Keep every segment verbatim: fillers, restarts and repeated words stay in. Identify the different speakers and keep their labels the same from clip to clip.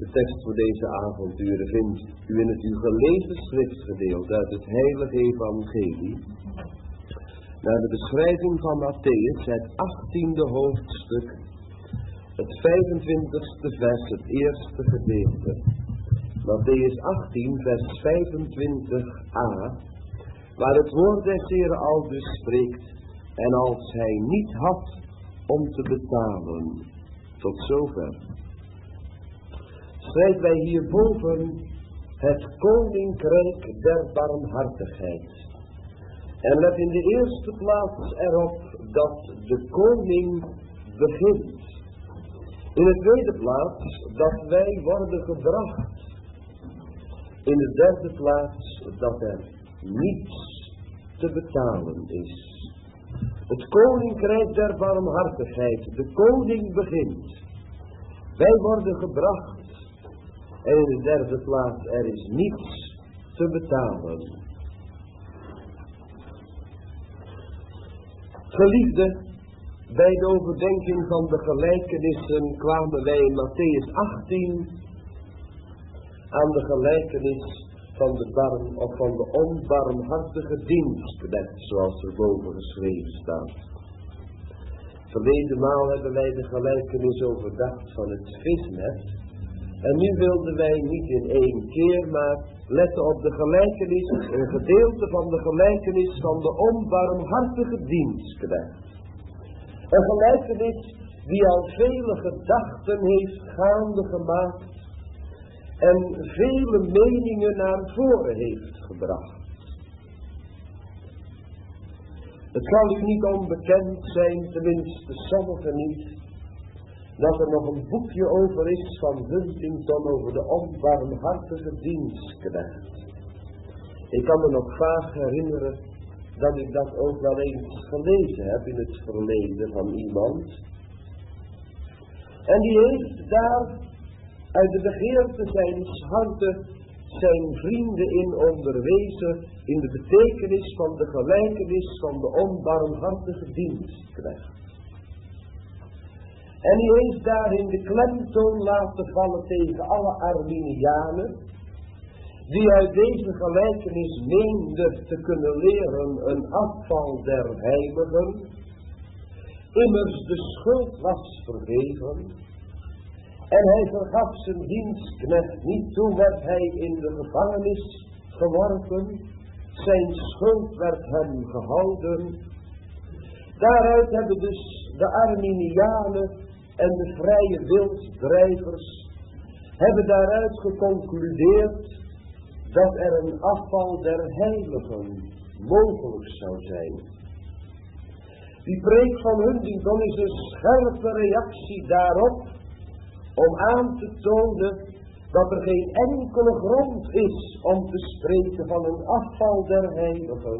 Speaker 1: De tekst voor deze avonturen vindt u in het u gelezen schriftgedeelte uit het heilige evangelie, naar de beschrijving van Mattheüs, het achttiende hoofdstuk, het vijfentwintigste vers, het eerste gedeelte. Mattheüs achttien, vers vijfentwintig a, waar het woord des Heeren aldus spreekt: en als hij niet had om te betalen. Tot zover. Schrijven wij hierboven het koninkrijk der barmhartigheid. En let in de eerste plaats erop dat de koning begint. In de tweede plaats dat wij worden gebracht. In de derde plaats dat er niets te betalen is. Het koninkrijk der barmhartigheid. De koning begint. Wij worden gebracht. En in de derde plaats, er is niets te betalen. Geliefde, bij de overdenking van de gelijkenissen kwamen wij in Mattheüs achttien aan de gelijkenis van de barm of van de onbarmhartige dienstknecht, zoals er boven geschreven staat. Verleden maal hebben wij de gelijkenis overdacht van het visnet. En nu wilden wij niet in één keer, maar letten op de gelijkenis, een gedeelte van de gelijkenis van de onbarmhartige dienstknecht. Een gelijkenis die al vele gedachten heeft gaande gemaakt en vele meningen naar voren heeft gebracht. Het zal u niet onbekend zijn, tenminste sommigen niet, dat er nog een boekje over is van Huntington over de onbarmhartige dienstknecht. Ik kan me nog vaag herinneren dat ik dat ook wel eens gelezen heb in het verleden van iemand. En die heeft daar uit de begeerte zijns harten zijn vrienden in onderwezen in de betekenis van de gelijkenis van de onbarmhartige dienstknecht. En hij heeft daarin de klemtoon laten vallen tegen alle Arminianen, die uit deze gelijkenis meenden te kunnen leren een afval der heiligen. Immers de schuld was vergeven, en hij vergaf zijn dienstknecht niet, toen werd hij in de gevangenis geworpen, zijn schuld werd hem gehouden. Daaruit hebben dus de Arminianen en de vrije wilsdrijvers hebben daaruit geconcludeerd dat er een afval der heiligen mogelijk zou zijn. Die preek van Huntington is een scherpe reactie daarop om aan te tonen dat er geen enkele grond is om te spreken van een afval der heiligen.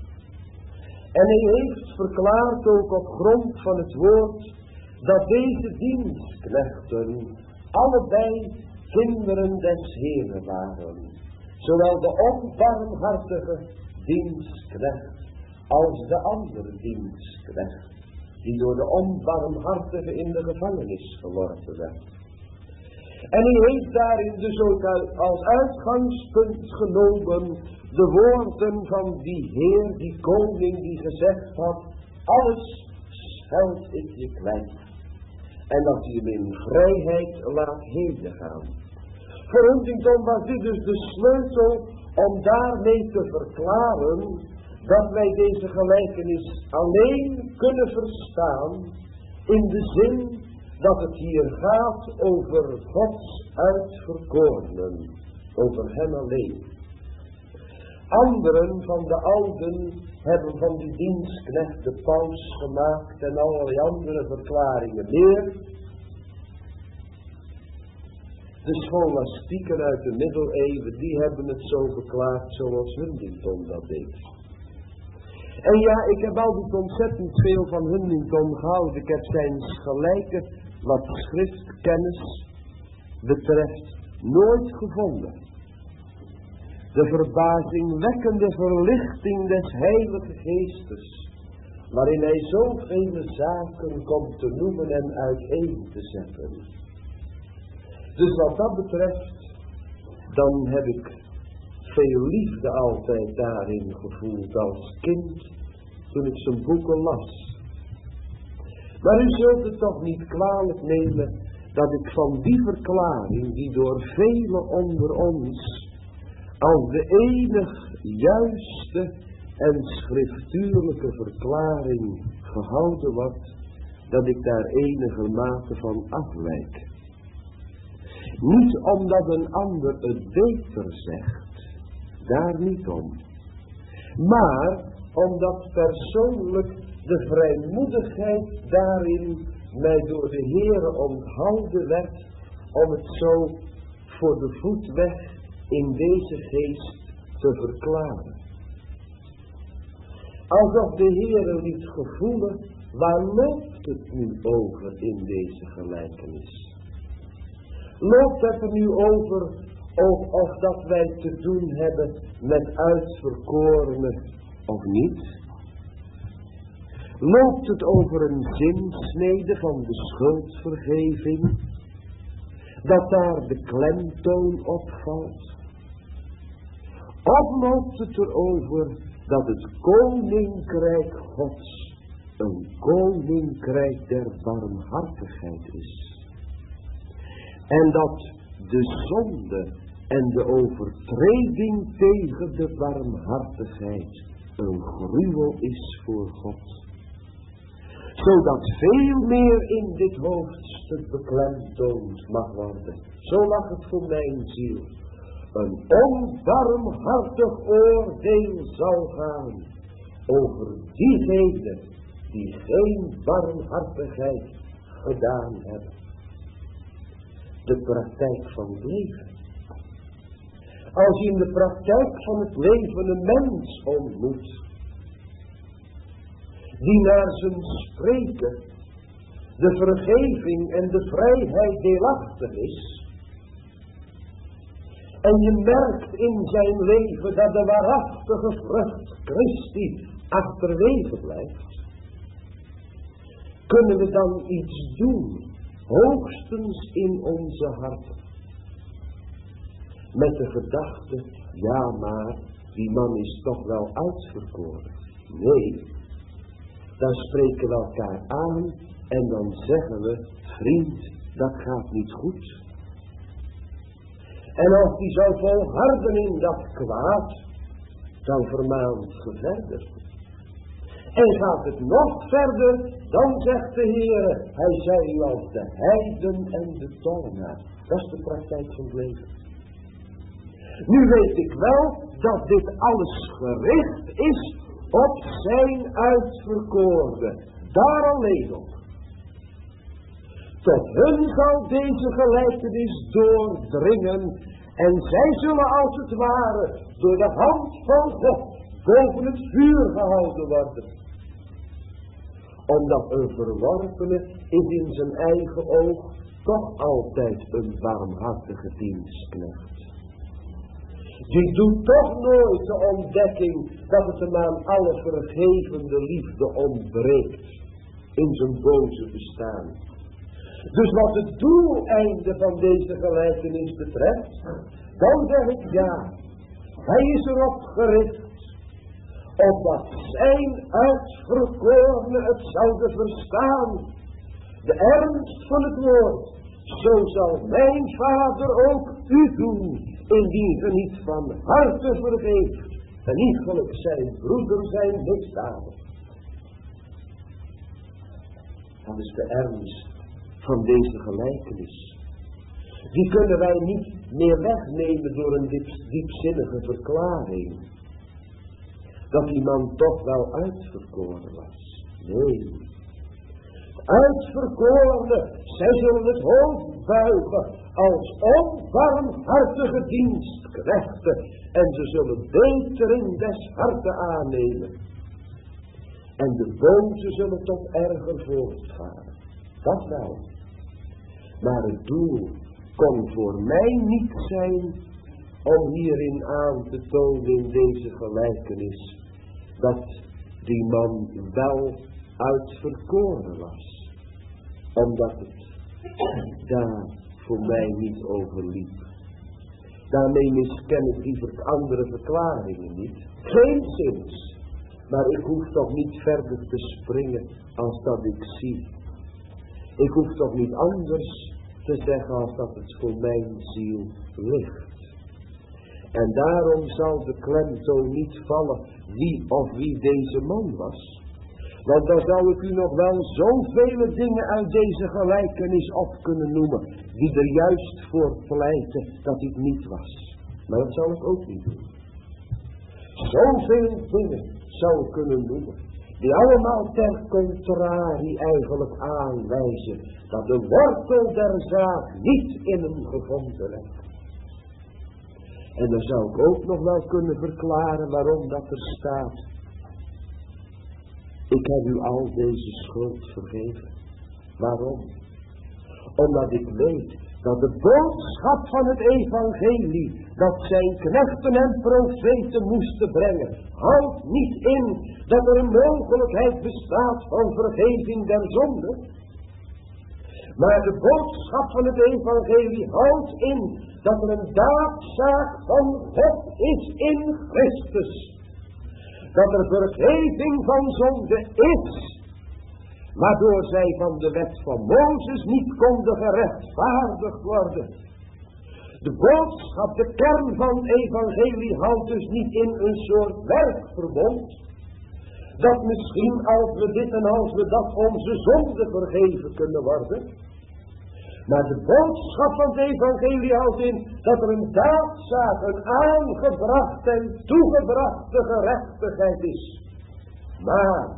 Speaker 1: En hij heeft verklaard ook op grond van het woord dat deze dienstknechten allebei kinderen des Heeren waren. Zowel de onbarmhartige dienstknecht als de andere dienstknecht, die door de onbarmhartige in de gevangenis geworpen werd. En hij heeft daarin dus ook als uitgangspunt genomen de woorden van die Heer, die koning, die gezegd had: alles scheld ik je kwijt. En dat hij hem in vrijheid laat heen gaan. Voor Huntington was dit dus de sleutel om daarmee te verklaren dat wij deze gelijkenis alleen kunnen verstaan in de zin dat het hier gaat over Gods uitverkorenen, over hen alleen. Anderen van de ouden hebben van die dienstknecht de paus gemaakt en allerlei andere verklaringen meer. De scholastieken uit de middeleeuwen, die hebben het zo verklaard zoals Huntington dat deed. En ja, ik heb altijd ontzettend veel van Huntington gehouden. Ik heb zijn gelijke, wat schriftkennis betreft, nooit gevonden. De verbazingwekkende verlichting des Heilige Geestes, waarin hij zoveel zaken komt te noemen en uiteen te zetten. Dus wat dat betreft, dan heb ik veel liefde altijd daarin gevoeld als kind, toen ik zijn boeken las. Maar u zult het toch niet kwalijk nemen, dat ik van die verklaring, die door velen onder ons als de enig juiste en schriftuurlijke verklaring gehouden wordt, dat ik daar enige mate van afwijk. Niet omdat een ander het beter zegt, daar niet om. Maar omdat persoonlijk de vrijmoedigheid daarin mij door de Heere onthouden werd, om het zo voor de voet weg in deze geest te verklaren. Alsof de Heere liet gevoelen, waar loopt het nu over in deze gelijkenis? Loopt het er nu over of, of dat wij te doen hebben met uitverkorenen of niet? Loopt het over een zinsnede van de schuldvergeving, dat daar de klemtoon opvalt? Of loopt het erover dat het koninkrijk Gods een koninkrijk der barmhartigheid is? En dat de zonde en de overtreding tegen de barmhartigheid een gruwel is voor God. Zodat veel meer in dit hoofdstuk beklemtoond mag worden. Zo lag het voor mijn ziel. Een onbarmhartig oordeel zal gaan over diegenen die geen barmhartigheid gedaan hebben. De praktijk van het leven. Als je in de praktijk van het leven een mens ontmoet, die naar zijn spreken de vergeving en de vrijheid deelachtig is, en je merkt in zijn leven dat de waarachtige vrucht Christi achterwege blijft, kunnen we dan iets doen, hoogstens in onze harten, met de gedachte, ja maar, die man is toch wel uitverkoren. Nee, dan spreken we elkaar aan en dan zeggen we, vriend, dat gaat niet goed. En als die zou volharden in dat kwaad, dan vermaant ze verder. En gaat het nog verder, dan zegt de Heer, hij zei u als de heiden en de tollenaar. Dat is de praktijk van het leven. Nu weet ik wel dat dit alles gericht is op zijn uitverkoren. Daar alleen op. Tot hun zal deze gelijkenis doordringen en zij zullen als het ware door de hand van God boven het vuur gehouden worden. Omdat een verworpene is in zijn eigen oog toch altijd een barmhartige dienstknecht. Die doet toch nooit de ontdekking dat het hem aan alle vergevende liefde ontbreekt in zijn boze bestaan. Dus wat het doeleinde van deze gelijkenis betreft, dan zeg ik ja, hij is erop gericht, opdat zijn uitverkorenen het zouden verstaan, de ernst van het woord. Zo zal mijn Vader ook u doen, indien ge niet van harte vergeeft en iegelijk zijn broeder zijn misdaden. Dat is de ernst van deze gelijkenis. Die kunnen wij niet meer wegnemen door een diep, diepzinnige verklaring. Dat die man toch wel uitverkoren was. Nee. Uitverkorenen, zij zullen het hoofd buigen als onbarmhartige dienstknechten en ze zullen beter in des harte aannemen. En de boze zullen tot erger voortvaren. Dat wel. Maar het doel kon voor mij niet zijn om hierin aan te tonen in deze gelijkenis dat die man wel uitverkoren was. Omdat het daar voor mij niet overliep. Daarmee misken ik die andere verklaringen niet. Geen zins. Maar ik hoef toch niet verder te springen als dat ik zie. Ik hoef toch niet anders te zeggen als dat het voor mijn ziel ligt. En daarom zal de klemtoon niet vallen wie of wie deze man was. Want dan zou ik u nog wel zoveel dingen uit deze gelijkenis op kunnen noemen, die er juist voor pleiten dat hij niet was. Maar dat zal ik ook niet doen. Zoveel dingen zou ik kunnen noemen, die allemaal ter contrarie eigenlijk aanwijzen dat de wortel der zaak niet in hem gevonden werd. En dan zou ik ook nog wel kunnen verklaren waarom dat er staat: ik heb u al deze schuld vergeven. Waarom? Omdat ik weet dat de boodschap van het evangelie, dat zijn knechten en profeten moesten brengen, houdt niet in dat er een mogelijkheid bestaat van vergeving der zonde. Maar de boodschap van het evangelie houdt in dat er een daadzaak van God is in Christus. Dat er vergeving van zonde is, waardoor zij van de wet van Mozes niet konden gerechtvaardigd worden. De boodschap, de kern van het evangelie houdt dus niet in een soort werkverbond, dat misschien als we dit en als we dat onze zonde vergeven kunnen worden. Maar de boodschap van het evangelie houdt in dat er een daadzaak, een aangebrachte en toegebrachte gerechtigheid is. Maar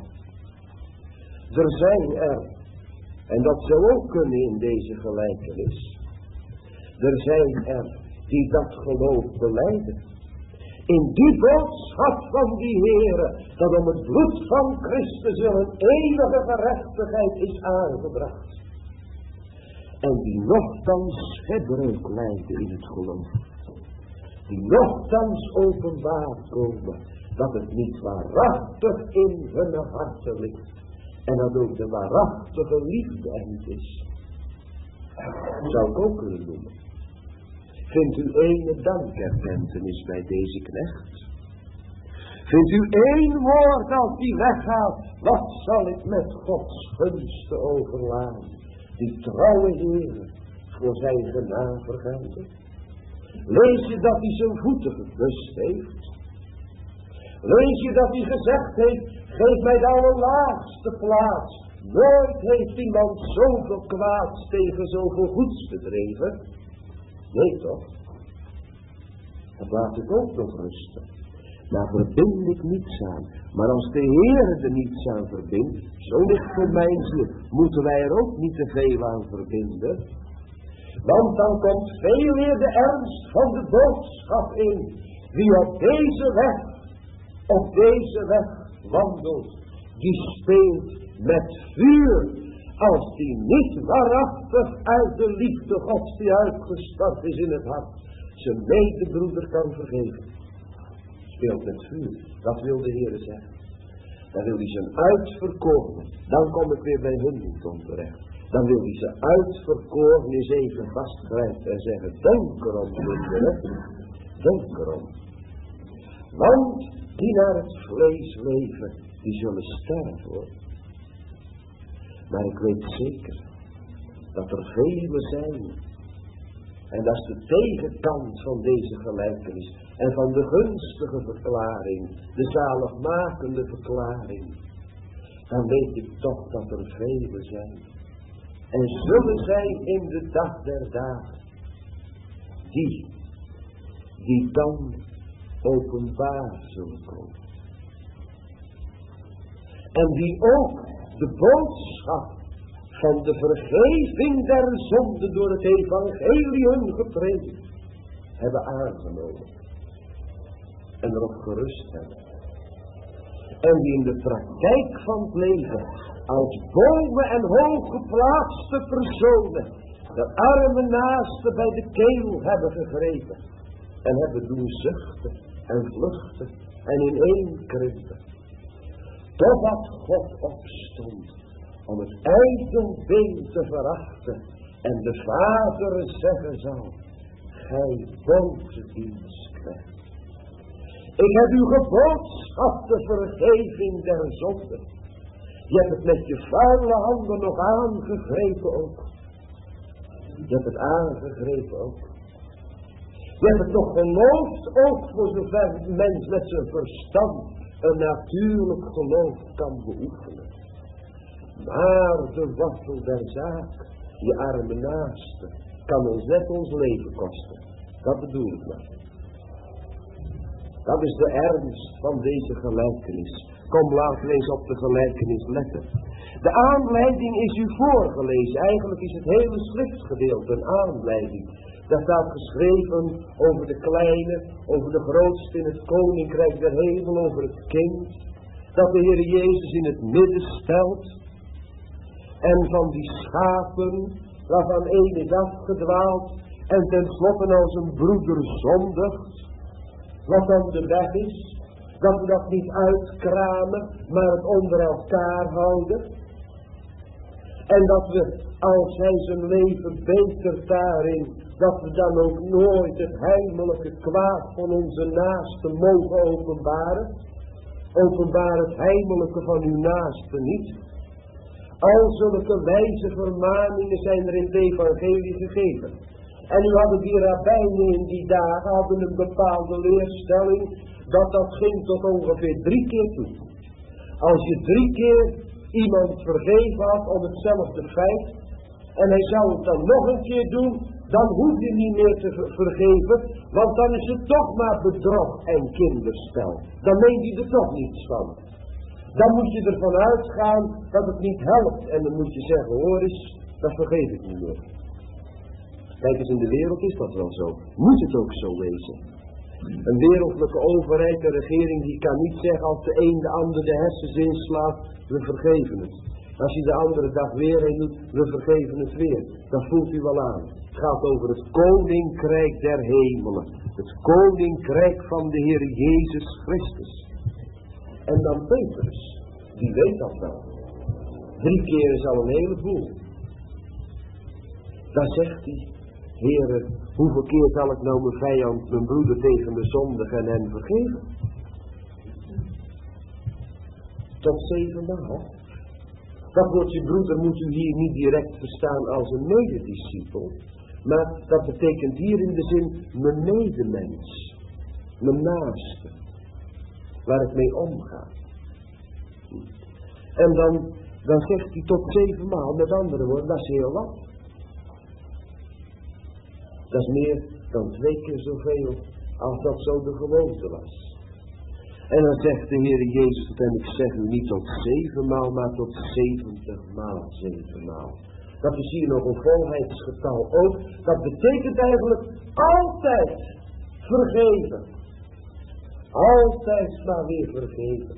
Speaker 1: er zijn er, en dat zou ook kunnen in deze gelijkenis, er zijn er die dat geloof belijden. In die boodschap van die Heere, dat om het bloed van Christus een eeuwige gerechtigheid is aangebracht. En die nochtans gebreuk lijden in het geloof. Die nochtans openbaar komen dat het niet waarachtig in hun harten ligt. En dat ook de waarachtige liefde er niet is. Dat zou ik ook kunnen doen. Vindt u ene dankerkentenis bij deze knecht? Vindt u één woord als die weggaat? Wat zal ik met Gods gunsten overladen? Die trouwe Heer voor zijn genade vergelden. Lees je dat hij zijn voeten gekust heeft? Lees je dat hij gezegd heeft: geef mij de allerlaagste plaats. Nooit heeft iemand zoveel kwaads tegen zoveel goeds bedreven. Nee toch? Dat laat ik ook nog rusten. Daar verbind ik niets aan. Maar als de Heer er niets aan verbindt, zo ligt voor mijn ziel, moeten wij er ook niet te veel aan verbinden. Want dan komt veel meer de ernst van de boodschap in. Wie op deze weg, op deze weg wandelt, die speelt met vuur. Als die niet waarachtig uit de liefde Gods die uitgestort is in het hart, zijn medebroeder kan vergeven. Speelt met vuur. Dat wil de Heer zeggen. Dan wil hij zijn uitverkoren. Dan kom ik weer bij hun niet om terecht. Dan wil hij zijn uitverkoren eens even vastgrijpen en zeggen: denk erom, kinderen. Denk erom. Want die naar het vlees leven, die zullen sterven worden. Maar ik weet zeker dat er velen zijn. En dat is de tegenkant van deze gelijkenis. En van de gunstige verklaring, de zaligmakende verklaring. Dan weet ik toch dat er velen zijn. En zullen zijn in de dag der dagen. Die, die dan openbaar zullen komen. En die ook de boodschap van de vergeving der zonde door het evangelium gepredikt hebben aangenomen. En erop gerust hebben. En die in de praktijk van het leven als boven en hooggeplaatste personen de arme naasten bij de keel hebben gegrepen. En hebben doen zuchten en vluchten en ineenkrimpen. Totdat God opstond om het ijdelbeen te verachten En de Vader zeggen zal, gij bovendienstknecht. Ik heb u geboodschap de vergeving der zonde. Je hebt het met je vuile handen nog aangegrepen ook. Je hebt het aangegrepen ook. Je hebt het nog geloofd ook, voor zover een mens met zijn verstand een natuurlijk geloof kan beoefenen. Maar de wortel der zaak, je arme naaste, kan ons net ons leven kosten. Dat bedoel ik maar. Dat is de ernst van deze gelijkenis. Kom, laten we eens op de gelijkenis letten. De aanleiding is u voorgelezen. Eigenlijk is het hele schriftgedeelte een aanleiding. Daar staat geschreven over de kleine, over de grootste in het koninkrijk der hemel, over het kind. Dat de Heer Jezus in het midden stelt. En van die schapen, waarvan één is afgedwaald en tenslotte als een broeder zondigt. Wat dan de weg is, dat we dat niet uitkramen, maar het onder elkaar houden. En dat we, als hij zijn leven betert daarin, dat we dan ook nooit het heimelijke kwaad van onze naaste mogen openbaren. Openbaar het heimelijke van uw naaste niet. Al zulke wijze vermaningen zijn er in het evangelie gegeven. En u hadden die rabbijnen in die dagen, hadden een bepaalde leerstelling, dat dat ging tot ongeveer drie keer toe. Als je drie keer iemand vergeven had om hetzelfde feit, en hij zou het dan nog een keer doen, dan hoef je niet meer te ver- vergeven, want dan is het toch maar bedrog en kinderspel. Dan neemt hij er toch niets van. Dan moet je ervan uitgaan dat het niet helpt. En dan moet je zeggen, hoor eens, dat vergeef ik niet meer. Kijk eens, in de wereld is dat wel zo. Moet het ook zo wezen. Een wereldlijke overheid, de regering, die kan niet zeggen als de een de ander de hersens inslaat, we vergeven het. Als je de andere dag weer heen doet, we vergeven het weer. Dat voelt u wel aan. Het gaat over het koninkrijk der hemelen. Het koninkrijk van de Heer Jezus Christus. En dan Petrus, die weet dat wel. Drie keer is al een heleboel. Dan zegt hij, Heere, hoeveel keer zal ik nou mijn vijand, mijn broeder tegen me zondigen en hen vergeven? Tot zevenmaal. Dat woordje broeder moet u hier niet direct verstaan als een medediscipel, maar dat betekent hier in de zin mijn medemens, mijn naaste, waar ik mee omga. En dan, dan zegt hij tot zevenmaal, met andere woorden, dat is heel wat. Dat is meer dan twee keer zoveel als dat zo de gewoonte was. En dan zegt de Heer Jezus, en ik zeg u niet tot zevenmaal, maar tot zeventigmaal zevenmaal. Dat is hier nog een volheidsgetal ook. Dat betekent eigenlijk altijd vergeven. Altijd maar weer vergeven.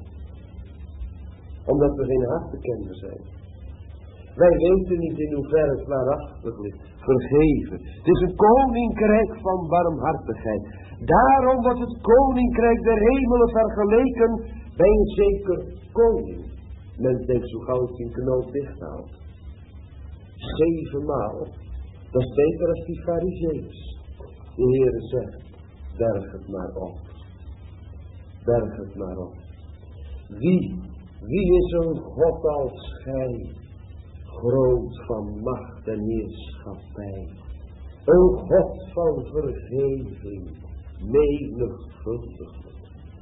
Speaker 1: Omdat we geen hartekender zijn. Wij weten niet in hoeverre het waarachtig ligt. Vergeven. Het is een koninkrijk van barmhartigheid. Daarom wordt het koninkrijk der hemelen vergeleken bij een zeker koning. Men denkt zo gauw als hij een knoop dicht houdt. Zevenmaal. Dat is beter als die farizeeërs. De Heere zegt, berg het maar op. Berg het maar op. Wie, wie is een God als gij? Groot van macht en heerschappij. Een God van vergeving. Menigvuldiglijk.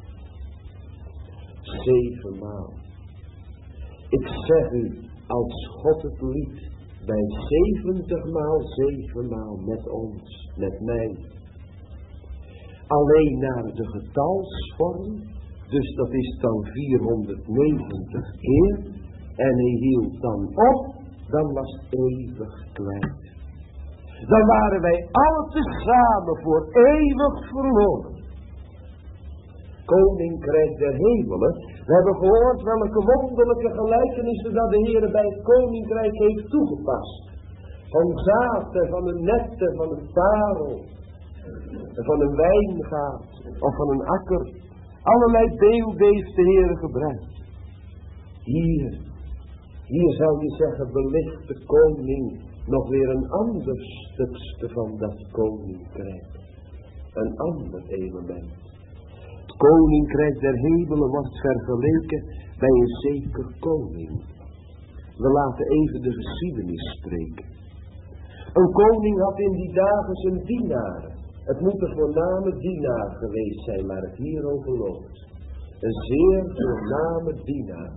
Speaker 1: Zevenmaal. Ik zeg u, als God het liet, bij zeventigmaal zevenmaal met ons, met mij. Alleen naar de getalsvorm, dus dat is dan vierhonderdnegentig keer, en hij hield dan op, dan was het eeuwig kwijt. Dan waren wij alle tezamen voor eeuwig verloren. Koninkrijk der hemelen. We hebben gehoord welke wonderlijke gelijkenissen dat de Heer bij het koninkrijk heeft toegepast. Van zaad en van een net, van een parel. En van een wijngaard. Of van een akker. Allerlei beelden heeft de Heer gebruikt. Hier. Hier zou je zeggen, belicht de koning nog weer een ander stukje van dat koninkrijk. Een ander element. Het koninkrijk der hemelen wordt vergeleken bij een zeker koning. We laten even de geschiedenis spreken. Een koning had in die dagen zijn dienaren. Het moet een voorname dienaar geweest zijn waar het hier over loopt. Een zeer voorname dienaar.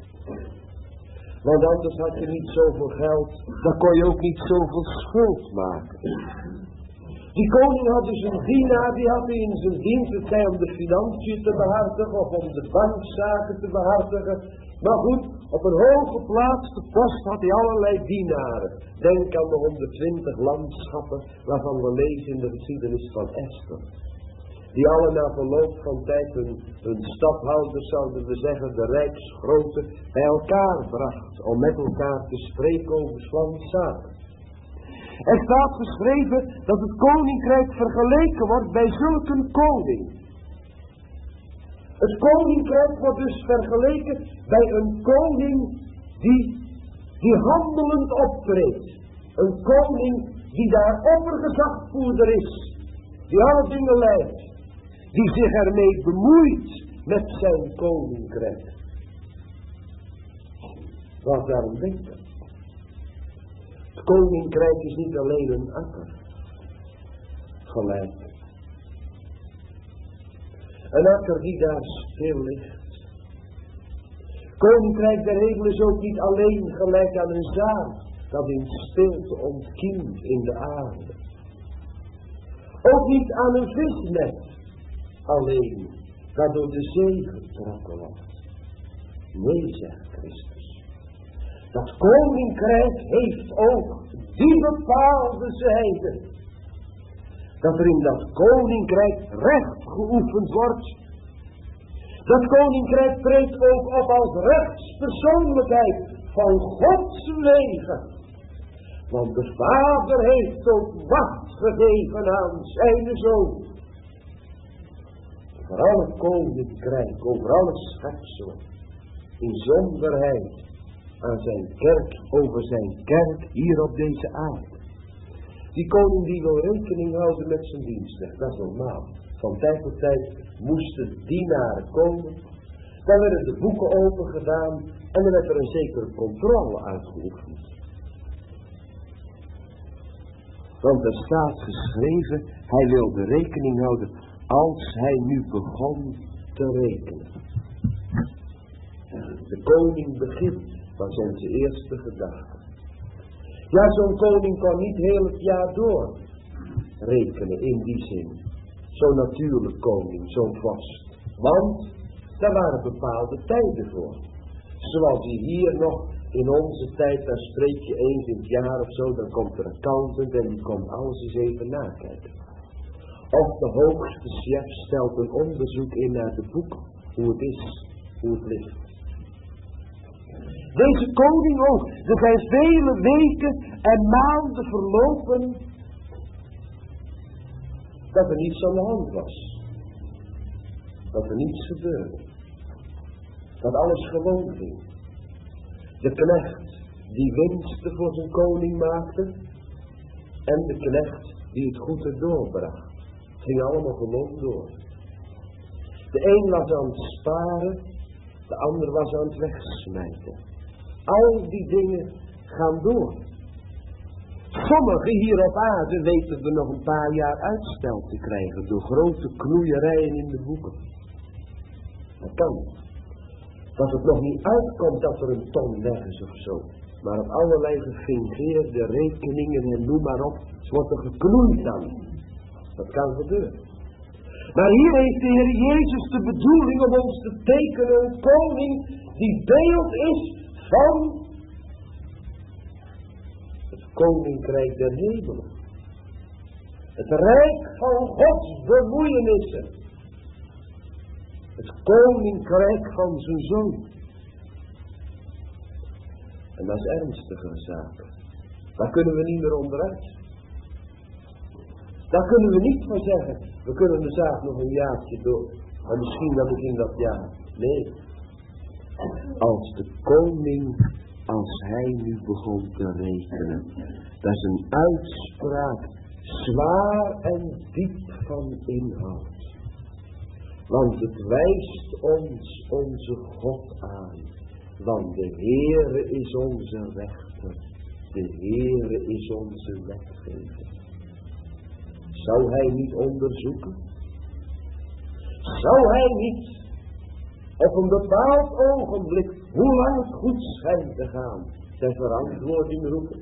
Speaker 1: Want anders had je niet zoveel geld, dan kon je ook niet zoveel schuld maken. Die koning had dus een dienaar, die had hij in zijn dienst, het zij om de financiën te behartigen of om de bankzaken te behartigen. Maar goed, op een hoge geplaatste post had hij allerlei dienaren. Denk aan de honderdtwintig landschappen waarvan we lezen in de geschiedenis van Esther. Die alle na verloop van tijd hun, hun stadhouders, zouden we zeggen, de rijksgrootte bij elkaar bracht. Om met elkaar te spreken over zaken. Er staat geschreven dat het koninkrijk vergeleken wordt bij zulk een koning. Het koninkrijk wordt dus vergeleken bij een koning die, die handelend optreedt. Een koning die daar oppergezagvoerder is. Die alle dingen leidt. Die zich ermee bemoeit met zijn koninkrijk. Wat daarom denken. Het koninkrijk is niet alleen een akker. Gelijk. Een akker die daar stil ligt. Koninkrijk der hemel is ook niet alleen gelijk aan een zaad dat in stilte ontkiemt in de aarde. Ook niet aan een visnet alleen dat door de zee getrokken wordt. Nee, zegt Christus. Dat koninkrijk heeft ook die bepaalde zijde. Dat er in dat koninkrijk recht geoefend wordt. Dat koninkrijk treedt ook op als rechtspersoonlijkheid van Gods wegen. Want de Vader heeft ook macht gegeven aan zijn Zoon. Over alle koninkrijk, over alle schepselen. In zonderheid aan zijn kerk, over zijn kerk hier op deze aarde. Die koning die wil rekening houden met zijn dienstrecht, dat is normaal. Van tijd tot tijd moesten dienaren komen. Dan werden de boeken open gedaan en dan werd er een zekere controle uitgeoefend. Want er staat geschreven, hij wilde rekening houden als hij nu begon te rekenen. De koning begint, dat zijn zijn eerste gedachten. Ja, zo'n koning kan niet heel het jaar door rekenen in die zin. Zo'n natuurlijk koning, zo'n vast. Want daar waren bepaalde tijden voor. Zoals die hier nog in onze tijd, daar spreek je eens in het jaar of zo, dan komt er een accountant en die komt alles eens even nakijken. Of de hoogste chef stelt een onderzoek in naar de boek, hoe het is, hoe het ligt. Deze koning ook, er zijn vele weken en maanden verlopen dat er niets aan de hand was. Dat er niets gebeurde. Dat alles gewoon ging. De knecht die winsten voor zijn koning maakte en de knecht die het goed erdoor bracht. Het ging allemaal gewoon door. De een was aan het sparen, de ander was aan het wegsmijten. Al die dingen gaan door. Sommigen hier op aarde weten er nog een paar jaar uitstel te krijgen door grote knoeierijen in de boeken. Dat kan. Dat het nog niet uitkomt dat er een ton weg is of zo. Maar op allerlei gefingeerde rekeningen en noem maar op, wordt er geknoeid dan. Dat kan gebeuren. Maar hier heeft de Heer Jezus de bedoeling om ons te tekenen een koning die beeld is van het koninkrijk der hemelen. Het rijk van Gods bemoeienissen. Het koninkrijk van zijn Zoon. En dat is ernstige zaak. Daar kunnen we niet meer onderuit. Daar kunnen we niet van zeggen, we kunnen de zaak nog een jaartje door. En misschien dat het in dat jaar. Nee. Als de koning als hij nu begon te rekenen. Dat is een uitspraak zwaar en diep van inhoud. Want het wijst ons onze God aan. Want de Heere is onze rechter. De Heere is onze wetgever. Zou hij niet onderzoeken? Zou hij niet op een bepaald ogenblik, hoe lang het goed schijnt te gaan, ter verantwoording roepen?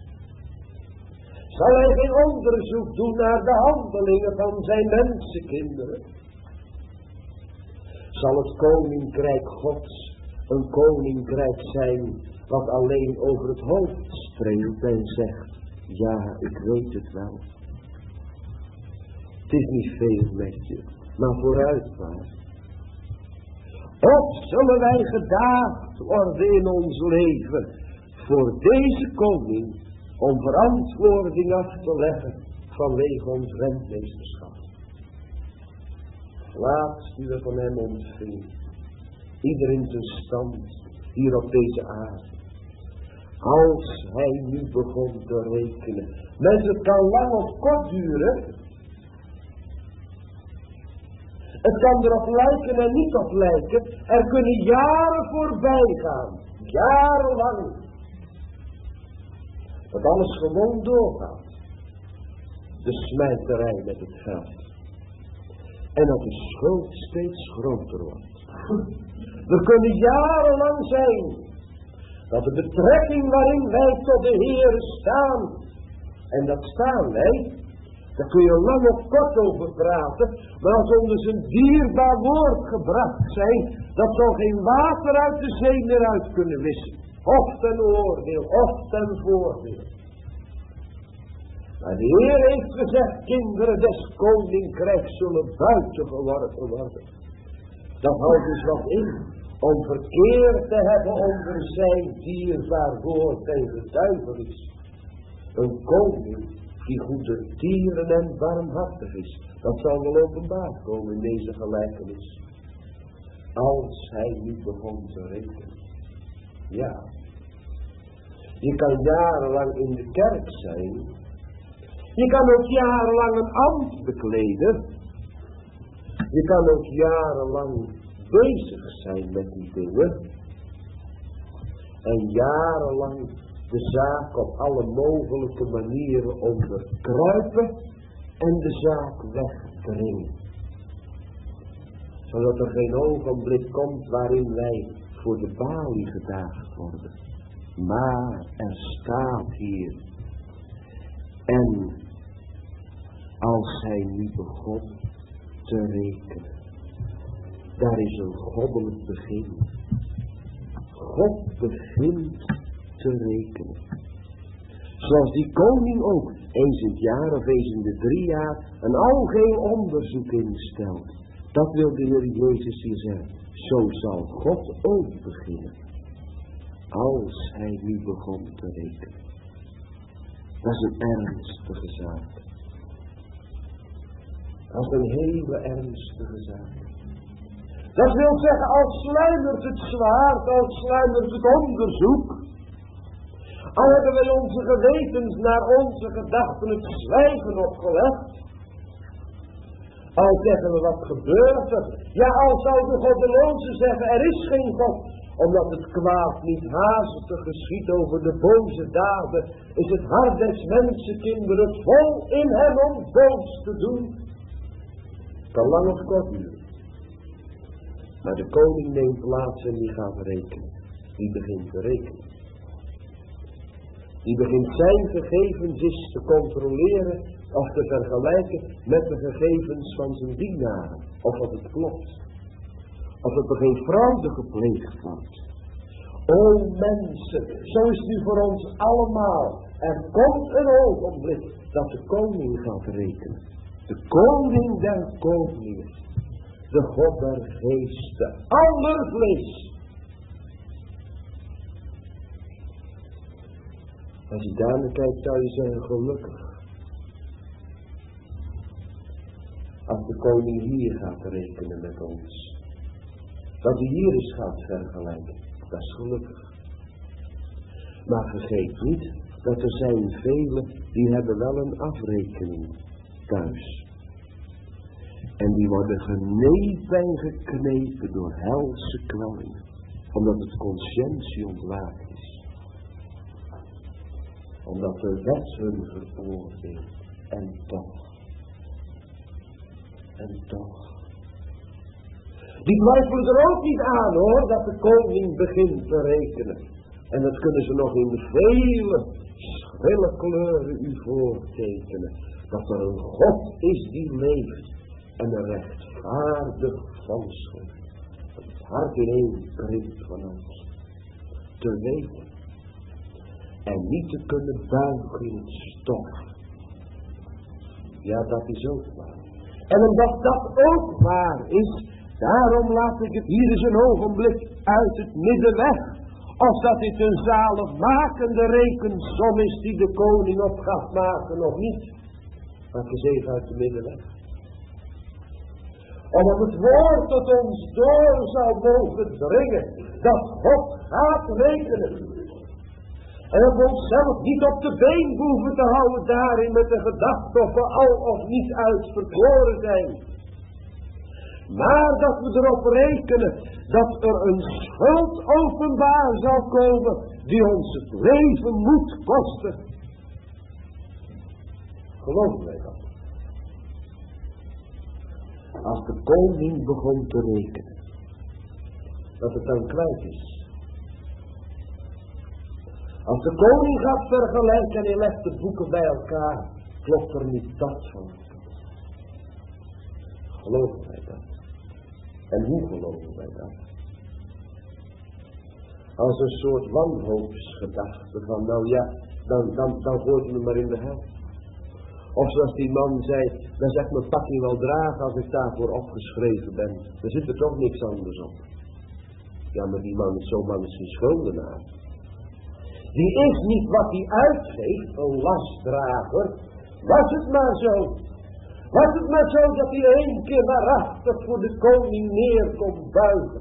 Speaker 1: Zal hij geen onderzoek doen naar de handelingen van zijn mensenkinderen? Zal het koninkrijk Gods een koninkrijk zijn wat alleen over het hoofd streelt en zegt, ja, ik weet het wel. Het is niet veel met je, maar vooruitwaarts. Of zullen wij gedaagd worden in ons leven voor deze koning om verantwoording af te leggen vanwege ons rentmeesterschap. Laatst die we van hem ontvingen, ieder in zijn stand hier op deze aarde. Als hij nu begon te rekenen, mensen, het kan lang of kort duren. Het kan erop lijken en niet op lijken. Er kunnen jaren voorbij gaan. Jarenlang. Dat alles gewoon doorgaat. De smijterij met het geld. En dat de schuld steeds groter wordt. Er kunnen jarenlang zijn. Dat de betrekking waarin wij tot de Heer staan. En dat staan wij. Daar kun je lang of kort over praten, maar als onder zijn dierbaar woord gebracht zijn, dat zal geen water uit de zee meer uit kunnen wissen. Of ten oordeel, of ten voordeel. Maar de Heer heeft gezegd, kinderen des koninkrijks zullen buiten geworpen worden. Dat houdt dus wat in, om verkeer te hebben onder zijn dierbaar woord en getuigenis. Een koning die goede dieren en barmhartig is. Dat zal wel openbaar komen in deze gelijkenis. Als hij nu begon te rekenen. Ja. Je kan jarenlang in de kerk zijn. Je kan ook jarenlang een ambt bekleden. Je kan ook jarenlang bezig zijn met die dingen. En jarenlang de zaak op alle mogelijke manieren onderkruipen en de zaak wegdringen. Zodat er geen ogenblik komt waarin wij voor de balie gedaagd worden. Maar er staat hier, en als hij nu begon te rekenen, daar is een goddelijk begin. God begint te rekenen. Zoals die koning ook eens in het jaar of eens in de drie jaar een algeheel onderzoek instelt. Dat wil de Heer Jezus hier zeggen. Zo zal God ook beginnen. Als hij nu begon te rekenen. Dat is een ernstige zaak. Dat is een hele ernstige zaak. Dat wil zeggen, als sluimert het zwaard, als sluimert het onderzoek. Al hebben wij onze gewetens naar onze gedachten het zwijgen opgelegd. Al zeggen we, wat gebeurt er? Ja, al zou de goddeloze zeggen, er is geen God. Omdat het kwaad niet haastig geschiet over de boze daden, is het hart des mensenkinderen vol in hem om boos te doen. Het kan lang of kort duren. Maar de koning neemt plaats en die gaat rekenen. Die begint te rekenen. Die begint zijn gegevens eens te controleren of te vergelijken met de gegevens van zijn dienaren. Of dat het klopt. Of dat er geen fraude gepleegd wordt. O mensen, zo is het nu voor ons allemaal. Er komt een ogenblik dat de koning gaat rekenen. De koning der koningen. De God der geesten. Aller vlees. Als je daar naar kijkt, zou je zeggen, gelukkig. Als de koning hier gaat rekenen met ons. Dat hij hier eens gaat vergelijken. Dat is gelukkig. Maar vergeet niet dat er zijn velen die hebben wel een afrekening thuis. En die worden genepen en geknepen door helse kwellingen. Omdat het conscientie ontwaakt is. Omdat de wet hun veroordeelt. En toch. En toch. Die twijfelen er ook niet aan hoor, dat de koning begint te rekenen. En dat kunnen ze nog in vele schrille kleuren u voortekenen. Dat er een God is die leeft. En een rechtvaardig volksschrift. Het hart ineen krimpt van ons. Te weten. En niet te kunnen buigen in het stof. Ja, dat is ook waar. En omdat dat ook waar is, daarom laat ik het hier eens een ogenblik uit het midden weg. Of dat dit een zaligmakende rekensom is die de koning op gaat maken of niet. Laat ik eens even uit het midden weg. Omdat het woord tot ons door zou mogen dringen, dat God gaat rekenen. En dat we onszelf niet op de been hoeven te houden daarin met de gedachte of we al of niet uitverkoren zijn. Maar dat we erop rekenen dat er een schuld openbaar zal komen die ons het leven moet kosten. Geloven wij dat? Als de koning begon te rekenen, dat het dan kwijt is. Als de koning gaat vergelijken en hij legt de boeken bij elkaar, klopt er niet dat van. Geloven wij dat? En hoe geloven wij dat? Als een soort wanhoopsgedachte van, nou ja, dan, dan, dan gooit me maar in de hel. Of zoals die man zei, dan zegt mijn pakje wel dragen als ik daarvoor opgeschreven ben. Er zit er toch niks anders op. Ja, maar die man is zomaar misschien schuldenaar. Die is niet wat hij uitgeeft, een lastdrager. Was het maar zo. Was het maar zo dat hij één keer waarachtig voor de koning neer kon buigen.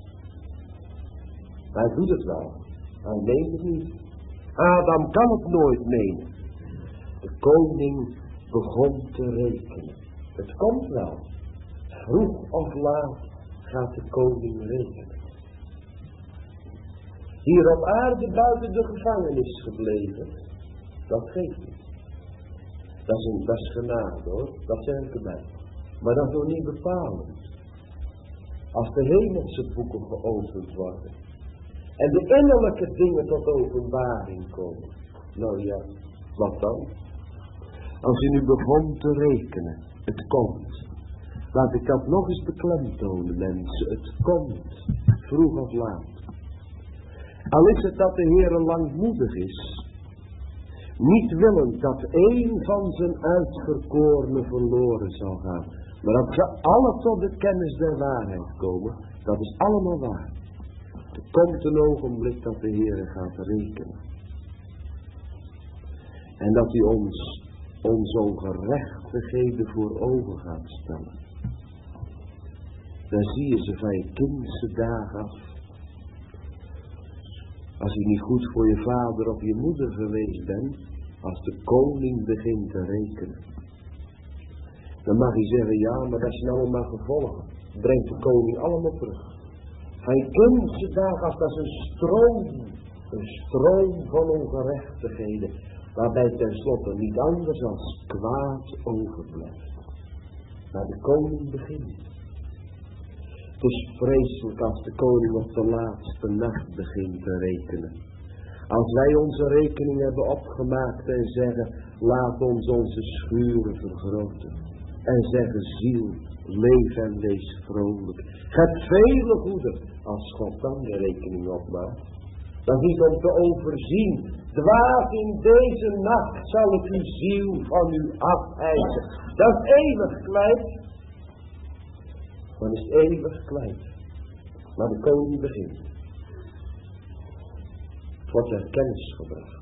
Speaker 1: Hij doet het wel. Hij meent het niet. Adam kan het nooit menen. De koning begon te rekenen. Het komt wel. Vroeg of laat gaat de koning rekenen. Hier op aarde buiten de gevangenis gebleven. Dat geeft niet. Dat is, een, dat is genade hoor. Dat zeg ik erbij. Maar dat is nog niet bepalend. Als de hemelse boeken geopend worden. En de innerlijke dingen tot openbaring komen. Nou ja, wat dan? Als u nu begon te rekenen, het komt. Laat ik dat nog eens beklemtonen, mensen. Het komt, vroeg of laat. Al is het dat de Heer langmoedig is, niet willend dat één van zijn uitverkorenen verloren zal gaan, maar dat ze alle tot de kennis der waarheid komen, dat is allemaal waar. Er komt een ogenblik dat de Heer gaat rekenen. En dat hij ons onze ongerechtigheden voor ogen gaat stellen. Dan zie je ze van je kindse dagen af. Als je niet goed voor je vader of je moeder geweest bent, als de koning begint te rekenen. Dan mag je zeggen, ja, maar dat zijn allemaal gevolgen. Brengt de koning allemaal terug. Van je kindse dagen af, dat is een stroom. Een stroom van ongerechtigheden. Waarbij tenslotte niet anders als kwaad overblijft. Maar de koning begint. Het is vreselijk als de koning op de laatste nacht begint te rekenen. Als wij onze rekening hebben opgemaakt en zeggen, laat ons onze schuren vergroten. En zeggen, ziel, leef en wees vrolijk. Gaat vele goeden als God dan de rekening opmaakt. Dat is om te overzien. Dwaas in deze nacht zal ik uw ziel van u afeisen. Dat is eeuwig kwijt. Dan is eeuwig kwijt. Maar de koning begint. Het wordt er kennis gebracht.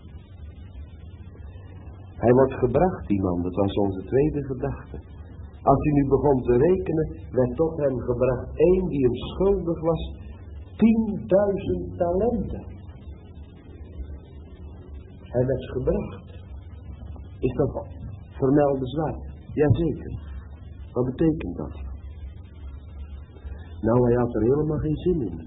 Speaker 1: Hij wordt gebracht, die man. Dat was onze tweede gedachte. Als hij nu begon te rekenen, werd tot hem gebracht één die hem schuldig was tienduizend talenten. Hij werd gebracht. Is dat vermeldenswaard? Jazeker. Wat betekent dat? Nou, hij had er helemaal geen zin in.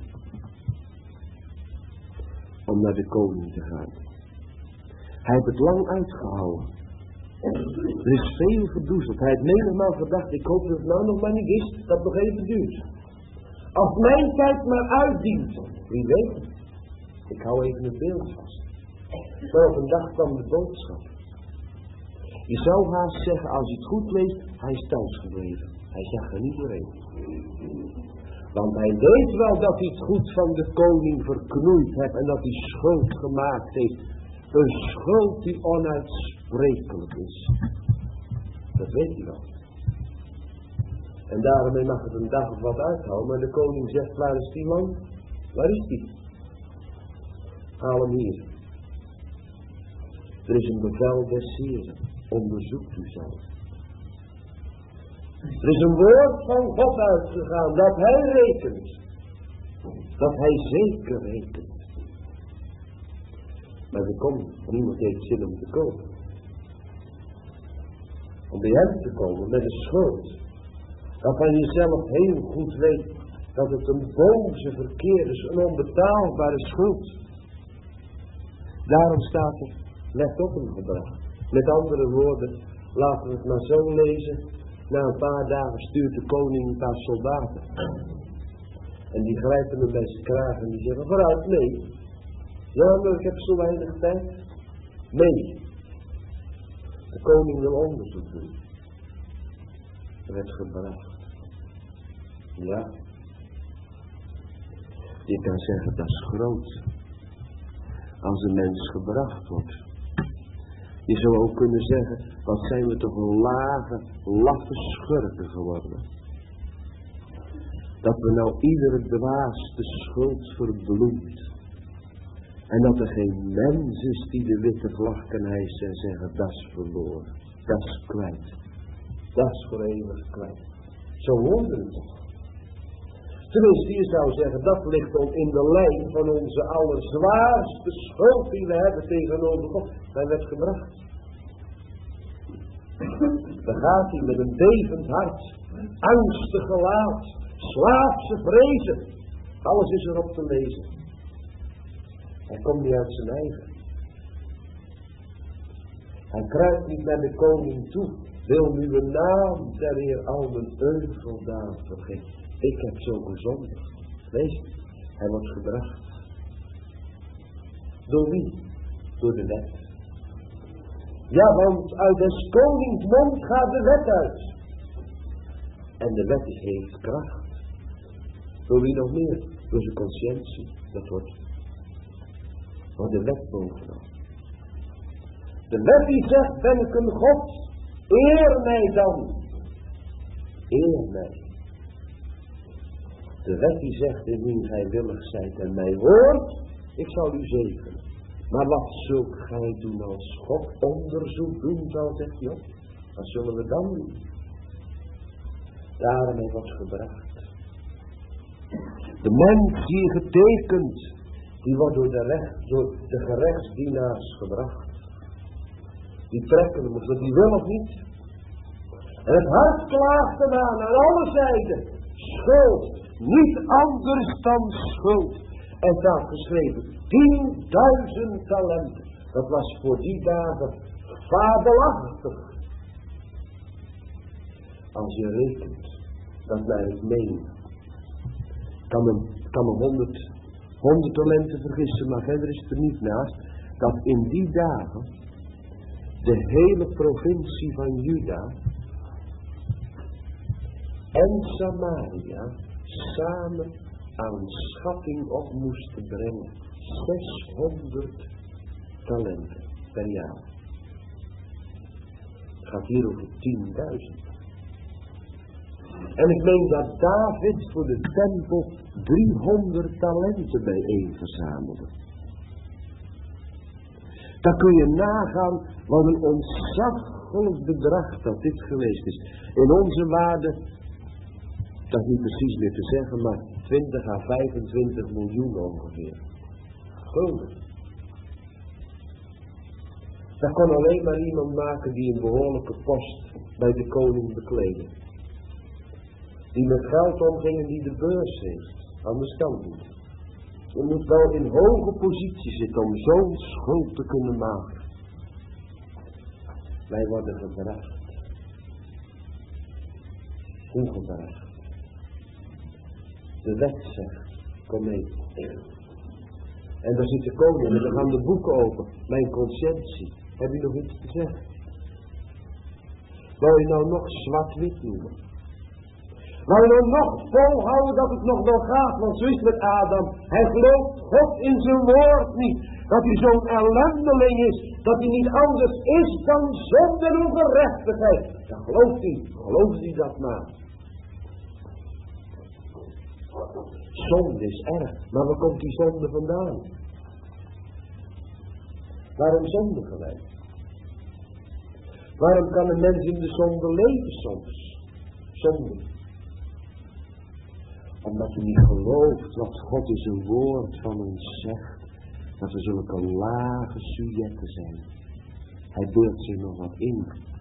Speaker 1: Om naar de koning te gaan. Hij heeft het lang uitgehouden. Er is veel verdoezeld. Hij heeft menigmaal gedacht, ik hoop dat het nou nog maar niet is, dat het nog even duurt. Als mijn tijd maar uitdient. Wie weet het. Ik hou even het beeld vast. Zo op een dag kwam de boodschap. Je zou haast zeggen, als je het goed leest, hij is thuis gebleven. Hij zag er niet doorheen. Want hij weet wel dat hij het goed van de koning verknoeid heeft en dat hij schuld gemaakt heeft. Een schuld die onuitsprekelijk is. Dat weet hij wel. En daarmee mag het een dag of wat uithouden. Maar de koning zegt, waar is die man? Waar is die? Haal hem hier. Er is een bevel des Heren. Onderzoekt u zelf. Er is een woord van God uitgegaan dat hij rekent. Dat hij zeker rekent. Maar er komt, niemand heeft zin om te komen. Om bij hem te komen met een schuld. Dat hij jezelf heel goed weet dat het een boze verkeer is, een onbetaalbare schuld. Daarom staat er, let op hem gebracht. Met andere woorden, laten we het maar zo lezen. Na een paar dagen stuurt de koning een paar soldaten. En die grijpen hem bij zijn kraag en die zeggen, vooruit, nee. Ja, maar ik heb zo weinig tijd. Nee. De koning wil onderzoek doen. Er werd gebracht. Ja. Je kan zeggen, dat is groot. Als een mens gebracht wordt. Je zou ook kunnen zeggen, wat zijn we toch een lage, laffe schurken geworden. Dat we nou iedere dwaas de schuld verbloemt. En dat er geen mens is die de witte vlag kan hijsen en zeggen, dat is verloren. Dat is kwijt. Dat is voor eeuwig kwijt. Zo hoorde het toch. Tenminste, je zou zeggen, dat ligt dan in de lijn van onze allerzwaarste schuld die we hebben tegenover God. Hij werd gebracht. Dan gaat hij met een bevend hart, angstig gelaat, slaapse vrezen. Alles is erop te lezen. Hij komt niet uit zijn eigen. Hij kruipt niet naar de koning toe. Wil nu de naam ter Heer al mijn euveldaad vergeten. Ik heb zo gezondigd. Lees, hij wordt gebracht. Door wie? Door de wet. Ja, want uit des konings mond gaat de wet uit. En de wet heeft kracht. Door wie nog meer? Door zijn conscientie. Dat wordt. Maar de wet bovenal. De wet die zegt, ben ik een God. Eer mij dan. Eer mij. De wet die zegt, indien gij willig zijt en mij hoort, ik zal u zegenen. Maar wat zult gij doen als God onderzoek doen zal, zegt Job? Wat zullen we dan doen? Daarom heeft wat gebracht. De mens hier getekend, die wordt door de, recht, door de gerechtsdienaars gebracht. Die trekken hem, of dat die wil of niet. En het hart klaagt hem aan, aan alle zijden. Schuld, niet anders dan schuld. En staat geschreven, tienduizend talenten. Dat was voor die dagen fabelachtig. Als je rekent, dat naar het meen. Kan een, kan een honderd, honderd talenten vergissen, maar verder is het er niet naast. Dat in die dagen de hele provincie van Juda en Samaria samen aan schatting op moesten brengen. zeshonderd talenten per jaar. Het gaat hier over tienduizend. En ik meen dat David voor de tempel driehonderd talenten bijeen verzamelde. Dan kun je nagaan wat een ontzaglijk bedrag dat dit geweest is. In onze waarde, dat is niet precies meer te zeggen, maar twintig à vijfentwintig miljoen ongeveer. Gulden. Dat kon alleen maar iemand maken die een behoorlijke post bij de koning bekleedde. Die met geld omging en die de beurs heeft. Anders kan het niet. Je moet wel in hoge positie zitten om zo'n schuld te kunnen maken. Wij worden gebracht. Hoe gebracht? De wet zegt, kom mee. En daar zit de koning en dan gaan de boeken open. Mijn conscientie. Heb je nog iets te zeggen? Wil je nou nog zwart-wit noemen? Wil je nou nog volhouden dat het nog wel gaat? Want zo is het met Adam. Hij gelooft God in zijn woord niet. Dat hij zo'n ellendeling is. Dat hij niet anders is dan zonder ongerechtigheid. Dat gelooft hij. Gelooft hij dat maar. Zonde is erg. Maar waar komt die zonde vandaan? Waarom zondigen wij? Waarom kan een mens in de zonde leven soms? Zonde. Omdat je niet gelooft wat God in zijn woord van ons zegt. Dat we zulke lage sujetten zijn. Hij beeldt zich nog wat in.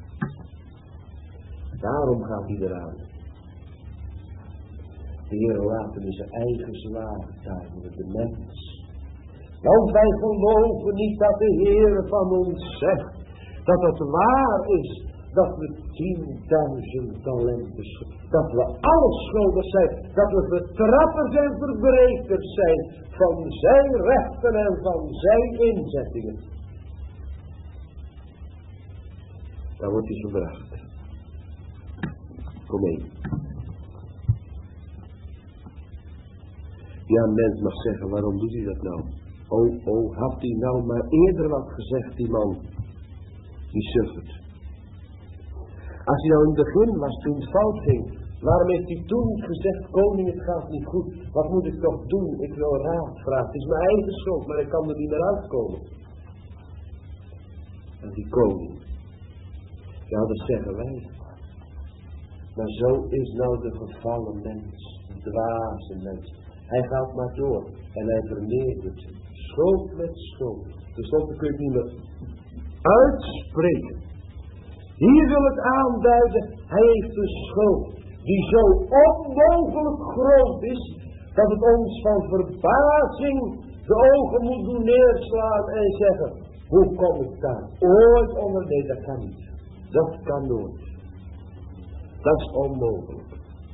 Speaker 1: Daarom gaat hij eraan. De Heer laat hem in zijn eigen zwaar tuigen, de mens. Want wij geloven niet dat de Heer van ons zegt dat het waar is dat we tienduizend talenten schuldig, dat we alles schuldig zijn, dat we vertrappers en verbrekers zijn van zijn rechten en van zijn inzettingen. Dan wordt hij gebracht. Kom mee. Ja, een mens mag zeggen, waarom doet hij dat nou? Oh, oh, had hij nou maar eerder wat gezegd, die man. Die suffert. Als hij nou in het begin was, toen het fout ging, waarom heeft hij toen niet gezegd, koning, het gaat niet goed. Wat moet ik toch doen? Ik wil raad vragen. Het is mijn eigen schuld, maar ik kan er niet meer uitkomen. En die koning. Ja, dat zeggen wij. Maar zo is nou de gevallen mens. De dwaze mens. Hij gaat maar door. En hij vernedert. Schuld met schuld. Dus dat kun je het niet meer uitspreken. Hier wil het aanduiden. Hij heeft een schuld. Die zo onmogelijk groot is. Dat het ons van verbazing de ogen moet doen neerslaan. En zeggen. Hoe kom ik daar ooit onder? Nee, dat kan niet. Dat kan nooit. Dat is onmogelijk.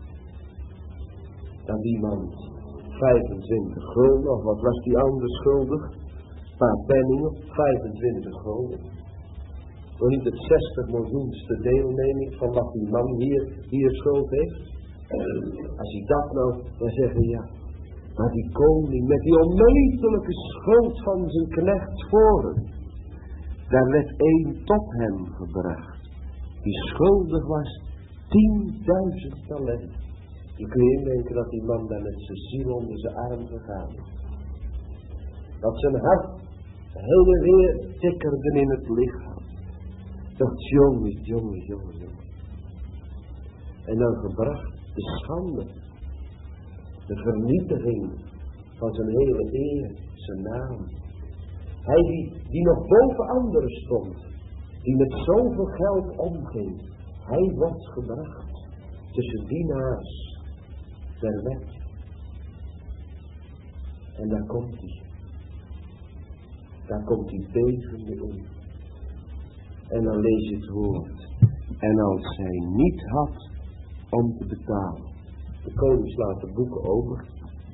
Speaker 1: Dan die man. vijfentwintig gulden, of wat was die anders schuldig? Een paar penningen, vijfentwintig gulden. Nog niet het zestig miljoenste deelneming van wat die man hier, hier schuld heeft. Als hij dat nou, dan zeggen ja. Maar die koning met die onmetelijke schuld van zijn knecht voor hem. Daar werd één tot hem gebracht. Die schuldig was tienduizend talenten. Je kunt je indenken dat die man daar met zijn ziel onder zijn arm gegaan is. Dat zijn hart heen en weer tikkerde in het lichaam. Dat jongen, jongen, jongen, jongen. En dan gebracht de schande. De vernietiging van zijn hele eer, zijn naam. Hij die, die nog boven anderen stond. Die met zoveel geld omging. Hij wordt gebracht tussen dienaars der wet. En daar komt hij. Daar komt hij bevende in. En dan lees je het woord. En als hij niet had om te betalen. De koning slaat de boeken over.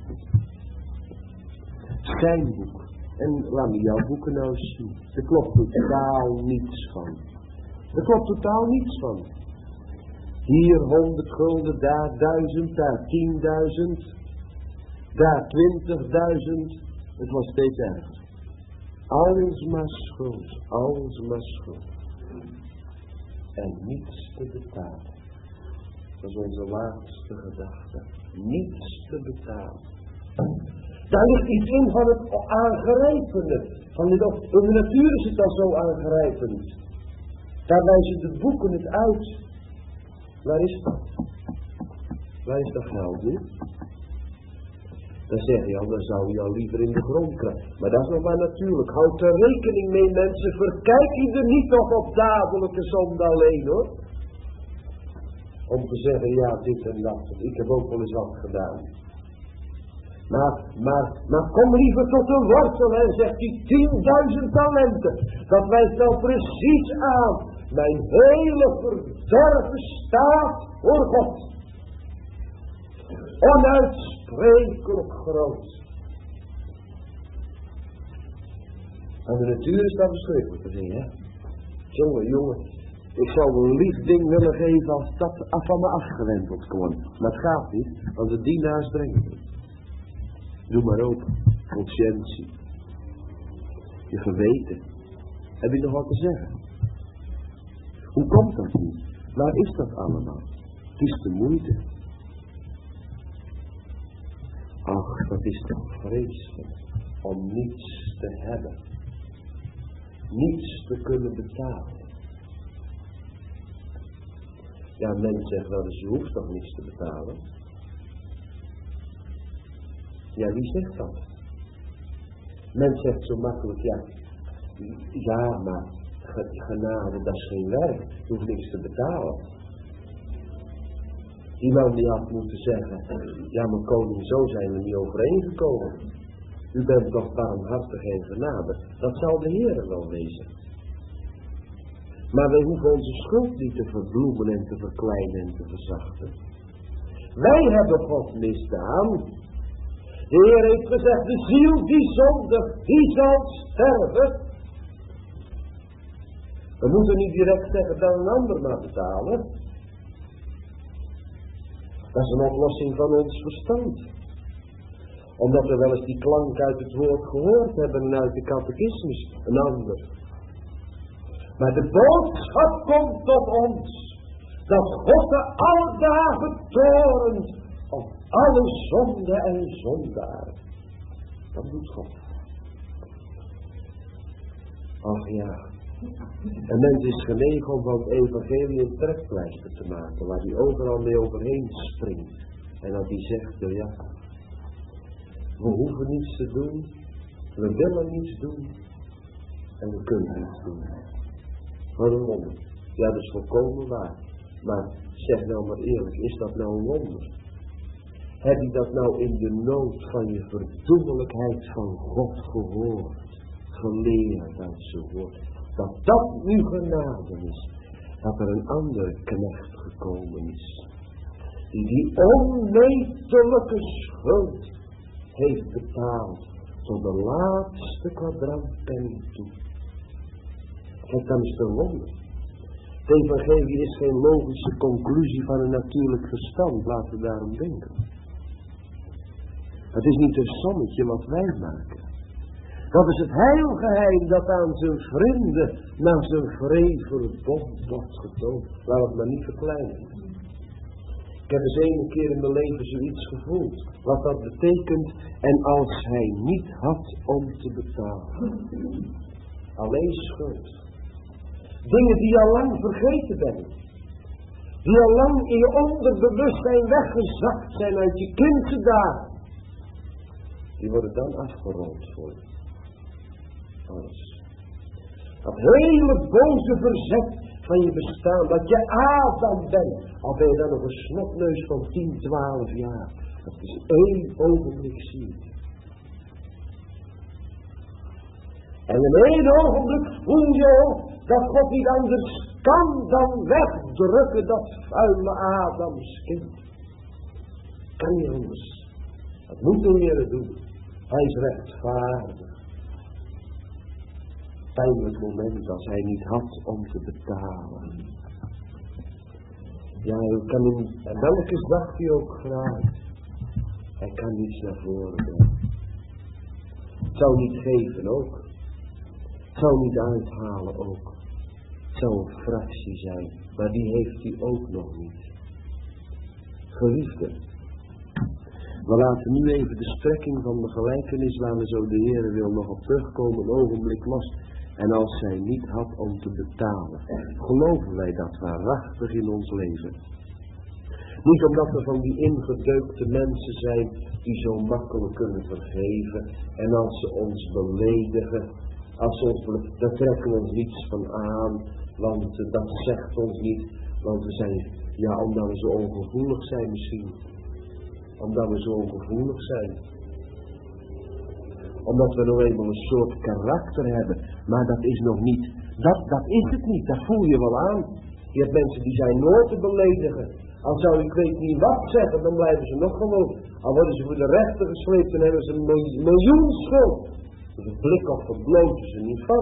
Speaker 1: Zijn boek. En laat me jouw boeken nou zien. Er klopt totaal niets van. Er klopt totaal niets van. Hier honderd gulden, daar duizend, daar tienduizend, daar twintigduizend. Het was steeds erger. Alles maar schuld, alles maar schuld. En niets te betalen. Dat is onze laatste gedachte. Niets te betalen. Daar ligt iets in van het aangrijpende. Van dit, in de natuur is het al zo aangrijpend. Daar wijzen de boeken het uit. Waar is dat? Waar is dat geld nu? Dan zeg je al, dan zou je al liever in de grond krijgen. Maar dat is nog maar natuurlijk. Houd er rekening mee, mensen. Verkijk je er niet toch op dadelijke zonde alleen, hoor. Om te zeggen, ja, dit en dat. Ik heb ook wel eens wat gedaan. Maar, maar, maar kom liever tot de wortel en zeg die tienduizend talenten. Dat wijst nou precies aan. Mijn hele verderven staat voor God. Onuitsprekelijk groot. En de natuur is daar verschrikkelijk te zien, hè. Jongen, jongen. Ik zou een lief ding willen geven als dat af van me afgewendeld kon. Maar het gaat niet, want de dienaars brengen het. Doe maar open. Conscientie. Je geweten. Heb je nog wat te zeggen? Hoe komt dat niet? Waar is dat allemaal? Het is de moeite. Ach, dat is toch vreselijk. Om niets te hebben. Niets te kunnen betalen. Ja, men zegt wel eens, je hoeft toch niets te betalen? Ja, wie zegt dat? Men zegt zo makkelijk, ja, ja, maar genade, dat is geen werk. Je hoeft niks te betalen. Iemand die had moeten zeggen, ja, maar koning, zo zijn we niet overeengekomen. U bent toch barmhartig en genade. Dat zal de Heer wel wezen. Maar wij hoeven onze schuld niet te verbloemen en te verkleinen en te verzachten. Wij hebben God misdaan. De Heer heeft gezegd, de ziel die zondigt, die zal sterven. We moeten niet direct zeggen dat een ander maar betalen. Dat is een oplossing van ons verstand. Omdat we wel eens die klank uit het woord gehoord hebben en uit de catechismus, een ander. Maar de boodschap komt tot ons, dat God de alle dagen torent op alle zonde en zondaar. Dat doet God. Ach ja. Een mens is genegen om van het evangelie een trekpleister te maken, waar hij overal mee overheen springt. En dat hij zegt, nou ja, we hoeven niets te doen, we willen niets doen, en we kunnen niets doen. Wat een wonder. Ja, dat is volkomen waar. Maar zeg nou maar eerlijk, is dat nou een wonder? Heb je dat nou in de nood van je verdoemelijkheid van God gehoord, geleerd uit zijn woord? Dat dat nu genade is, dat er een andere knecht gekomen is, die die onmetelijke schuld heeft betaald tot de laatste kwadrantpenning toe. Kijk, dan is het een wonder. Het evangelie is geen logische conclusie van een natuurlijk verstand, laten we daarom denken. Het is niet een sommetje wat wij maken. Dat is het heilgeheim dat aan zijn vrienden naar zijn vrede bond wordt getoond. Laat het maar niet verkleinen. Ik heb eens ene keer in mijn leven zoiets gevoeld. Wat dat betekent. En als hij niet had om te betalen. Alleen schuld. Dingen die al lang vergeten zijn. Die al lang in je onderbewustzijn weggezakt zijn uit je kindse dagen. Die worden dan afgerold voor je. Alles. Dat hele boze verzet van je bestaan. Dat je Adam bent. Al ben je dan nog een snotneus van tien, twaalf jaar. Dat is één ogenblik zien. En in één ogenblik voel je dat God niet anders kan dan wegdrukken dat vuile Adams kind. Kan niet anders. Dat moet de Heer doen. Hij is rechtvaardig. Pijnlijk moment als hij niet had om te betalen. Ja, hij kan hem, en welke zacht hij ook vraagt, hij kan niets naar voren brengen. Het zou niet geven ook. Het zou niet uithalen ook. Het zou een fractie zijn, maar die heeft hij ook nog niet. Geliefde, we laten nu even de strekking van de gelijkenis waar we zo de Heere wil nog op terugkomen een ogenblik los. En als zij niet had om te betalen, geloven wij dat waarachtig in ons leven. Niet omdat er van die ingedeukte mensen zijn die zo makkelijk kunnen vergeven. En als ze ons beledigen, als ze ons beledigen, daar trekken we ons niets van aan. Want uh, dat zegt ons niet. Want we zijn, ja, omdat we zo ongevoelig zijn misschien. Omdat we zo ongevoelig zijn. Omdat we nou eenmaal een soort karakter hebben. Maar dat is nog niet, dat, dat is het niet, dat voel je wel aan. Je hebt mensen die zijn nooit te beledigen. Al zou ik weet niet wat zeggen, dan blijven ze nog gewoon. Al worden ze voor de rechter gesleept en hebben ze een miljoen, miljoen schuld. Dus een blik of verbloten ze niet van.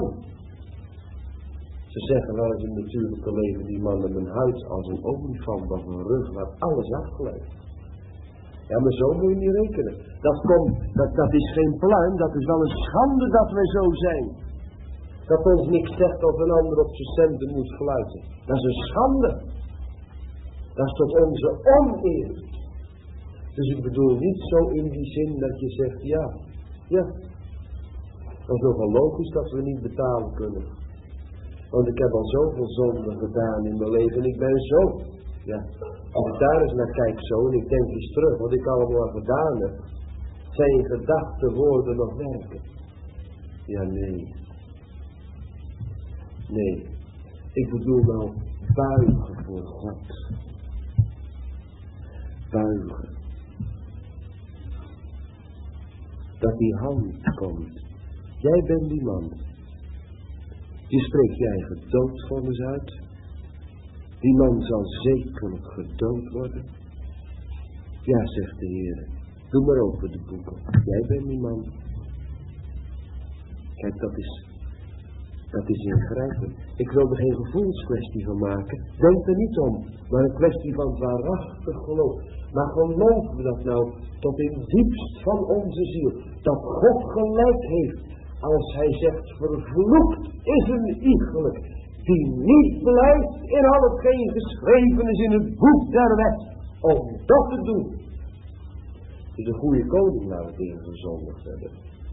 Speaker 1: Ze zeggen wel eens in het natuurlijke leven, die man met een huid als een olifant of een rug waar alles afgeleid. Ja, maar zo moet je niet rekenen. Dat, komt, dat, dat is geen pluim, dat is wel een schande dat wij zo zijn. Dat ons niks zegt of een ander op zijn centen moet fluiten. Dat is een schande. Dat is tot onze oneer. Dus ik bedoel niet zo in die zin dat je zegt, ja, ja. Dat is nogal logisch dat we niet betalen kunnen. Want ik heb al zoveel zonden gedaan in mijn leven en ik ben zo. Ja, als ik daar eens naar kijk zo en ik denk eens terug wat ik allemaal gedaan heb. Zijn gedachten, woorden nog werken? Ja, nee. Nee. Ik bedoel nou buigen voor God. Buigen. Dat die hand komt. Jij bent die man. Je spreekt je eigen doodvonnis uit. Die man zal zekerlijk gedood worden. Ja, zegt de Heer. Doe maar open de boeken. Jij bent die man. Kijk, dat is, dat is ingrijpend. Ik wil er geen gevoelskwestie van maken. Denk er niet om. Maar een kwestie van het waarachtig geloof. Maar geloven we dat nou tot in het diepst van onze ziel. Dat God gelijk heeft. Als hij zegt, vervloekt is een iegelijk. Die niet blijft in al hetgeen geschreven is in het boek der wet. Om dat te doen. Het is een goede koning waar we tegen gezondigd hebben.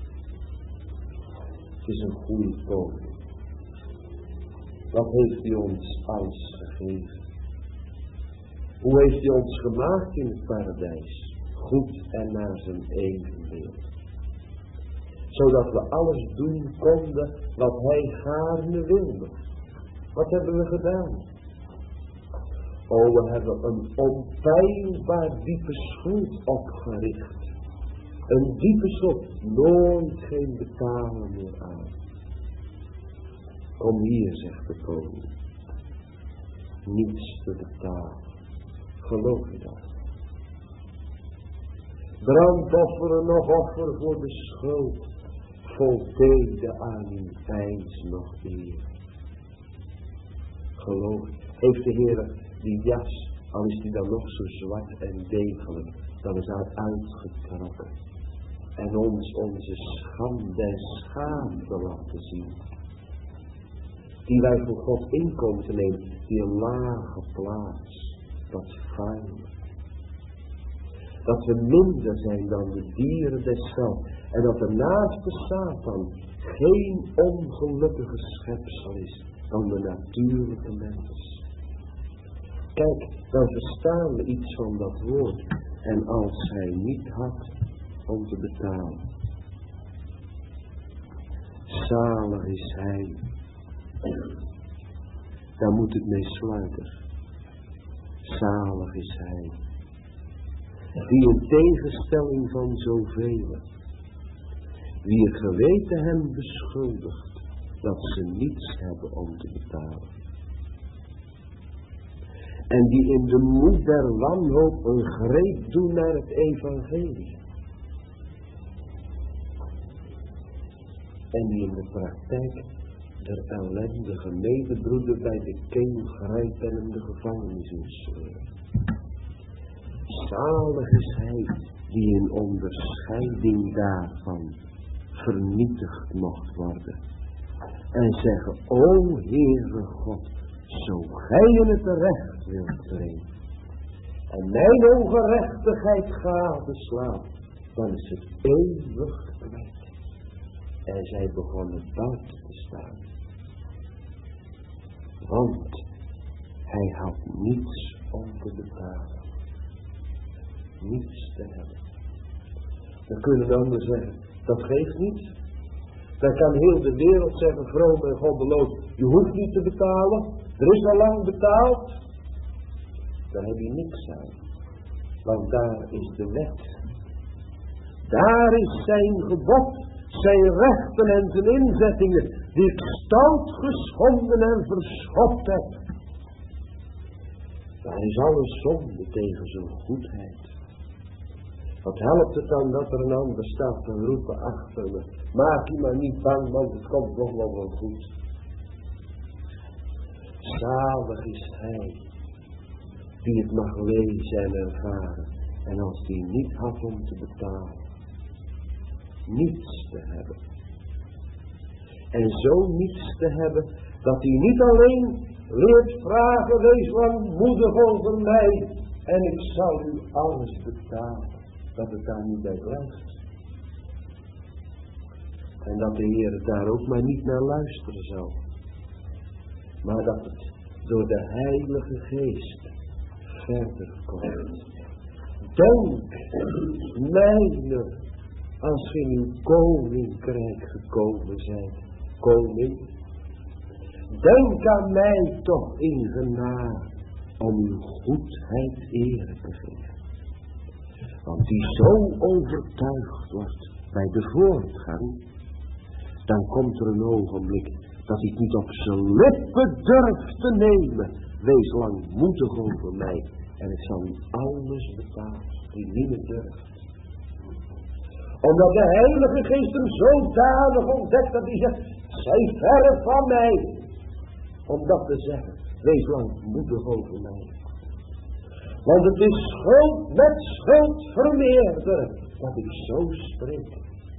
Speaker 1: Het is een goede koning. Wat heeft hij ons alles gegeven? Hoe heeft hij ons gemaakt in het paradijs? Goed en naar zijn evenbeeld. Zodat we alles doen konden wat hij gaarne wilde. Wat hebben we gedaan? Oh, we hebben een onpeilbaar diepe schuld opgericht. Een diepe schuld. Nooit geen betalen meer aan. Kom hier, zegt de koning. Niets te betalen. Geloof je dat? Brandofferen nog offer voor de schuld. Voldeden aan uw eis nog eer. Geloof. Heeft de Heer die jas, al is die dan nog zo zwart en degelijk, dan is hij uitgetrokken. En ons onze schande en schaamte laten zien. Die wij voor God inkomen te nemen, die een lage plaats, dat vuil. Dat we minder zijn dan de dieren des velds. En dat er naast de Satan geen ongelukkige schepsel is dan de natuurlijke mens. Kijk, dan verstaan we iets van dat woord. En als hij niet had om te betalen. Zalig is hij. Daar moet het mee sluiten. Zalig is hij. Die in tegenstelling van zoveel, wie het geweten hem beschuldigt, dat ze niets hebben om te betalen. En die in de moed der wanhoop een greep doen naar het evangelie. En die in de praktijk der ellendige medebroeder bij de keel grijpen en hem de gevangenis insleuren. Zalig is hij die in onderscheiding daarvan vernietigd mocht worden. En zeggen, o Heere God, zo gij in het recht wilt treden. En mijn ongerechtigheid gadeslaat, dan is het eeuwig kwijt. En zij begonnen buiten te staan. Want hij had niets om te betalen. niets te hebben. Dan kunnen de anderen zeggen, dat geeft niets. Dan kan heel de wereld zeggen, vroom en goddeloos, je hoeft niet te betalen, er is al lang betaald. Daar heb je niks aan, want daar is de wet. Daar is zijn gebod, zijn rechten en zijn inzettingen, die ik stout geschonden en verschopt heb. Daar is alle zonde tegen zijn goedheid. Wat helpt het dan dat er een ander staat te roepen achter me? Maak je maar niet bang, want het komt nog wel wel goed. Zalig is hij die het mag lezen en ervaren. En als die niet had om te betalen, niets te hebben. En zo niets te hebben, dat hij niet alleen leert vragen, wees langmoedig over mij, en ik zal u alles betalen. Dat het daar niet bij blijft. En dat de Heer daar ook maar niet naar luisteren zal. Maar dat het door de Heilige Geest verder komt. Denk, mijne, als ge in uw koninkrijk gekomen zijt, koning. Denk aan mij toch in genade, om uw goedheid ere te geven. Want die zo overtuigd wordt bij de voortgang, dan komt er een ogenblik dat hij het niet op zijn lippen durft te nemen. Wees langmoedig over mij en ik zal u alles betalen. Die niet meer durft. Omdat de Heilige Geest hem zodanig ontdekt dat hij zegt, zij verre van mij. Om dat te zeggen, wees langmoedig over mij. Want het is schuld met schuld vermeerderen dat ik zo spreek.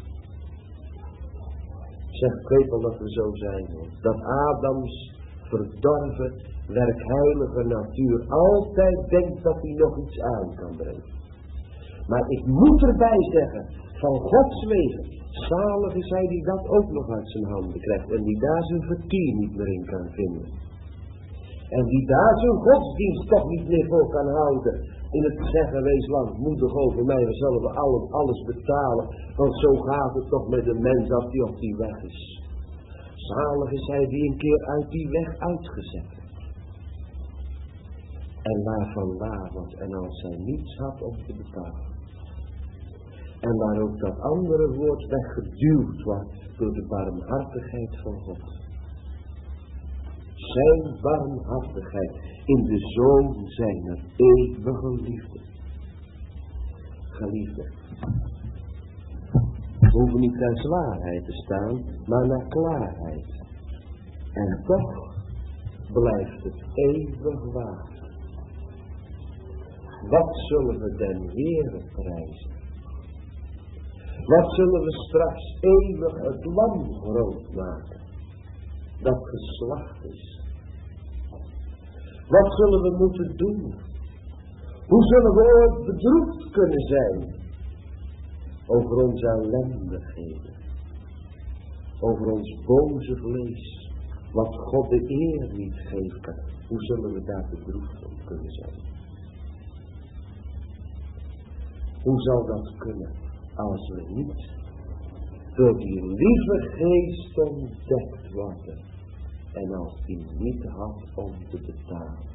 Speaker 1: Zeg, ik weet wel dat we zo zijn. Dat Adams verdorven, werkheilige natuur altijd denkt dat hij nog iets aan kan brengen. Maar ik moet erbij zeggen, van Gods wegen, zalig is hij die dat ook nog uit zijn handen krijgt. En die daar zijn vertier niet meer in kan vinden. En die daar zijn godsdienst toch niet meer voor kan houden. In het zeggen, wees langmoedig over mij, we zullen we allen alles betalen. Want zo gaat het toch met de mens als die op die weg is. Zalig is hij die een keer uit die weg uitgezet wordt. En waar vandaan was en als hij niets had om te betalen. En waar ook dat andere woord weggeduwd wordt door de barmhartigheid van God. Zijn barmhartigheid in de Zoon zijner eeuwige liefde. Geliefde, we hoeven niet naar zwaarheid te staan, maar naar klaarheid. En toch blijft het eeuwig waar. Wat zullen we den Heere prijzen? Wat zullen we straks eeuwig het lam groot maken? Dat geslacht is. Wat zullen we moeten doen? Hoe zullen we ooit bedroefd kunnen zijn over onze ellendigheden, over ons boze vlees, wat God de eer niet geven kan? Hoe zullen we daar bedroefd om kunnen zijn? Hoe zal dat kunnen als we niet door die lieve geest ontdekt worden en als die niet had om te betalen?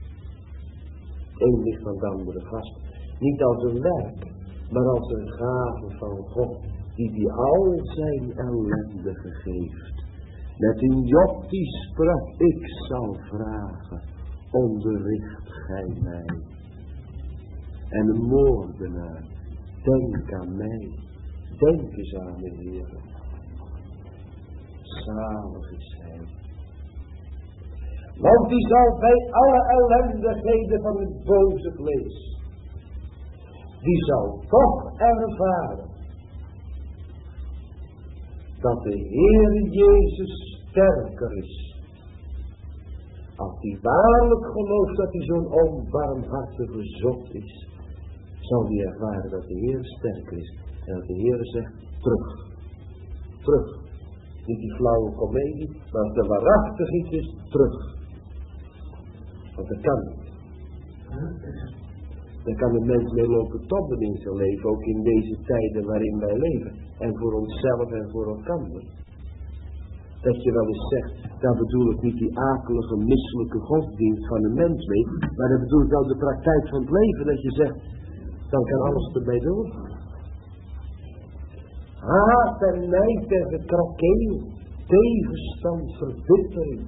Speaker 1: Eén ligt van de andere vast, niet als een werk, maar als een gave van God, die die al zijn ellende geeft. Met een Job die sprak, ik zal vragen, onderricht gij mij. En een moordenaar, denk aan mij, denk eens aan de Heer. Zalig is hij. Want die zal bij alle ellendigheden van het boze vlees, die zal toch ervaren dat de Heer Jezus sterker is. Als hij waarlijk gelooft dat hij zo'n onbarmhartige zot is, zal hij ervaren dat de Heer sterker is. En dat de Heer zegt, terug, terug. Niet die flauwe komedie, maar als er waarachtig iets is, terug. Want dat kan niet. Daar kan een mens mee lopen tobben in zijn leven, ook in deze tijden waarin wij leven. En voor onszelf en voor elkaar. Dat je wel eens zegt, daar bedoel ik niet die akelige, misselijke godsdienst van een mens mee, maar dat bedoel ik wel de praktijk van het leven, dat je zegt, dan kan alles erbij doen. Haat en nijd en gekrakeel, tegenstand, verbittering.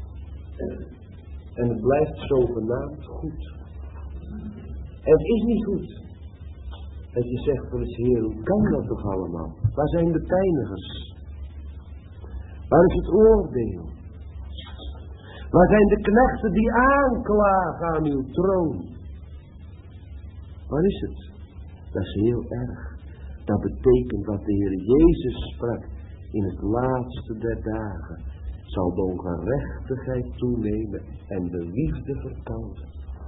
Speaker 1: En het blijft zogenaamd goed. En het is niet goed. Dat je zegt wel eens, Heer, hoe kan dat toch allemaal? Waar zijn de pijnigers? Waar is het oordeel? Waar zijn de knechten die aanklagen aan uw troon? Waar is het? Dat is heel erg. Dat betekent dat de Heer Jezus sprak, in het laatste der dagen zal de ongerechtigheid toenemen en de liefde verkouden.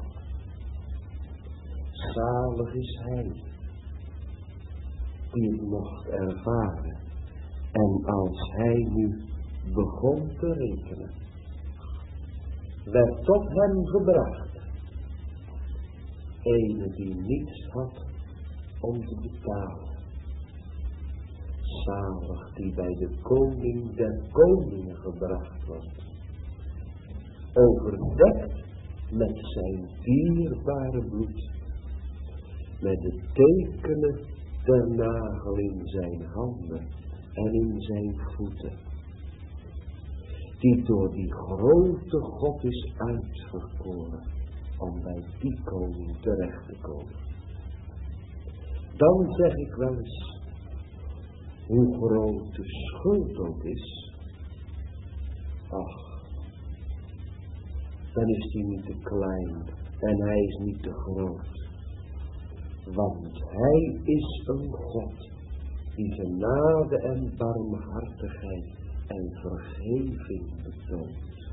Speaker 1: Zalig is hij die het mocht ervaren. En als hij nu begon te rekenen, werd tot hem gebracht ene die niets had om te betalen. Zalig die bij de koning der koningen gebracht wordt, overdekt met zijn dierbare bloed, met de tekenen der nagel in zijn handen en in zijn voeten, die door die grote God is uitverkoren om bij die koning terecht te komen. Dan zeg ik wel eens, hoe groot de schuld ook is, ach, dan is hij niet te klein en hij is niet te groot. Want hij is een God die genade en barmhartigheid en vergeving betoont.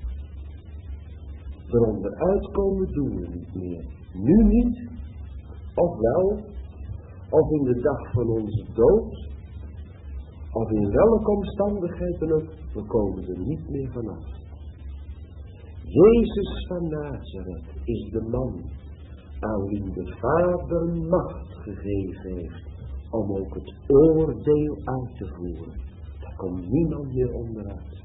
Speaker 1: Eronder uitkomen doen we niet meer. Nu niet, of wel, of in de dag van onze dood, of in welke omstandigheden ook, we komen er niet meer vanaf. Jezus van Nazareth is de man aan wie de Vader macht gegeven heeft om ook het oordeel uit te voeren. Daar komt niemand meer onderuit.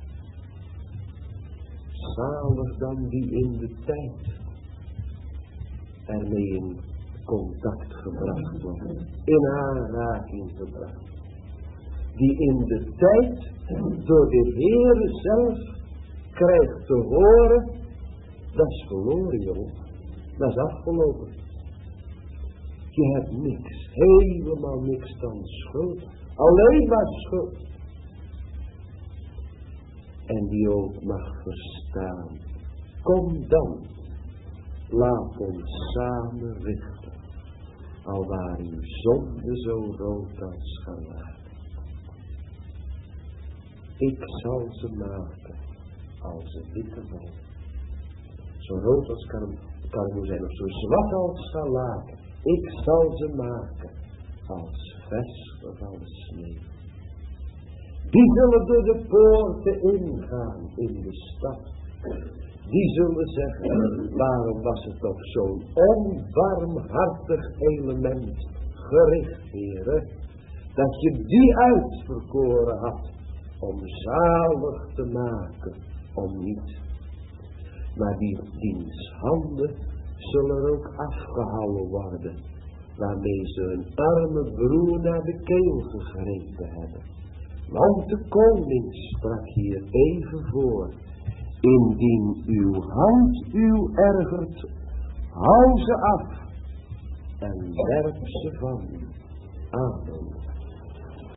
Speaker 1: Zalig dan die in de tijd ermee in contact gebracht wordt, in aanraking gebracht. Die in de tijd door de Heere zelf krijgt te horen, dat is verloren, jongen. Dat is afgelopen. Je hebt niks, helemaal niks dan schuld. Alleen maar schuld. En die ook mag verstaan. Kom dan, laat ons samen richten. Al waren uw zonde zo rood als scharlaken. Ik zal ze maken als een witte wol. Zo rood als kan, kan het zijn, of zo zwart als scharlaken. Ik zal ze maken als vers of als sneeuw. Die zullen door de poorten ingaan in de stad. Die zullen zeggen, waarom was het toch zo'n onbarmhartig element gericht, Heere, dat je die uitverkoren had om zalig te maken, om niet. Maar die diens handen zullen er ook afgehouden worden, waarmee ze hun arme broer naar de keel gegrepen hebben. Want de koning sprak hier even voor, indien uw hand u ergert, hou ze af en werp ze van u. Amen.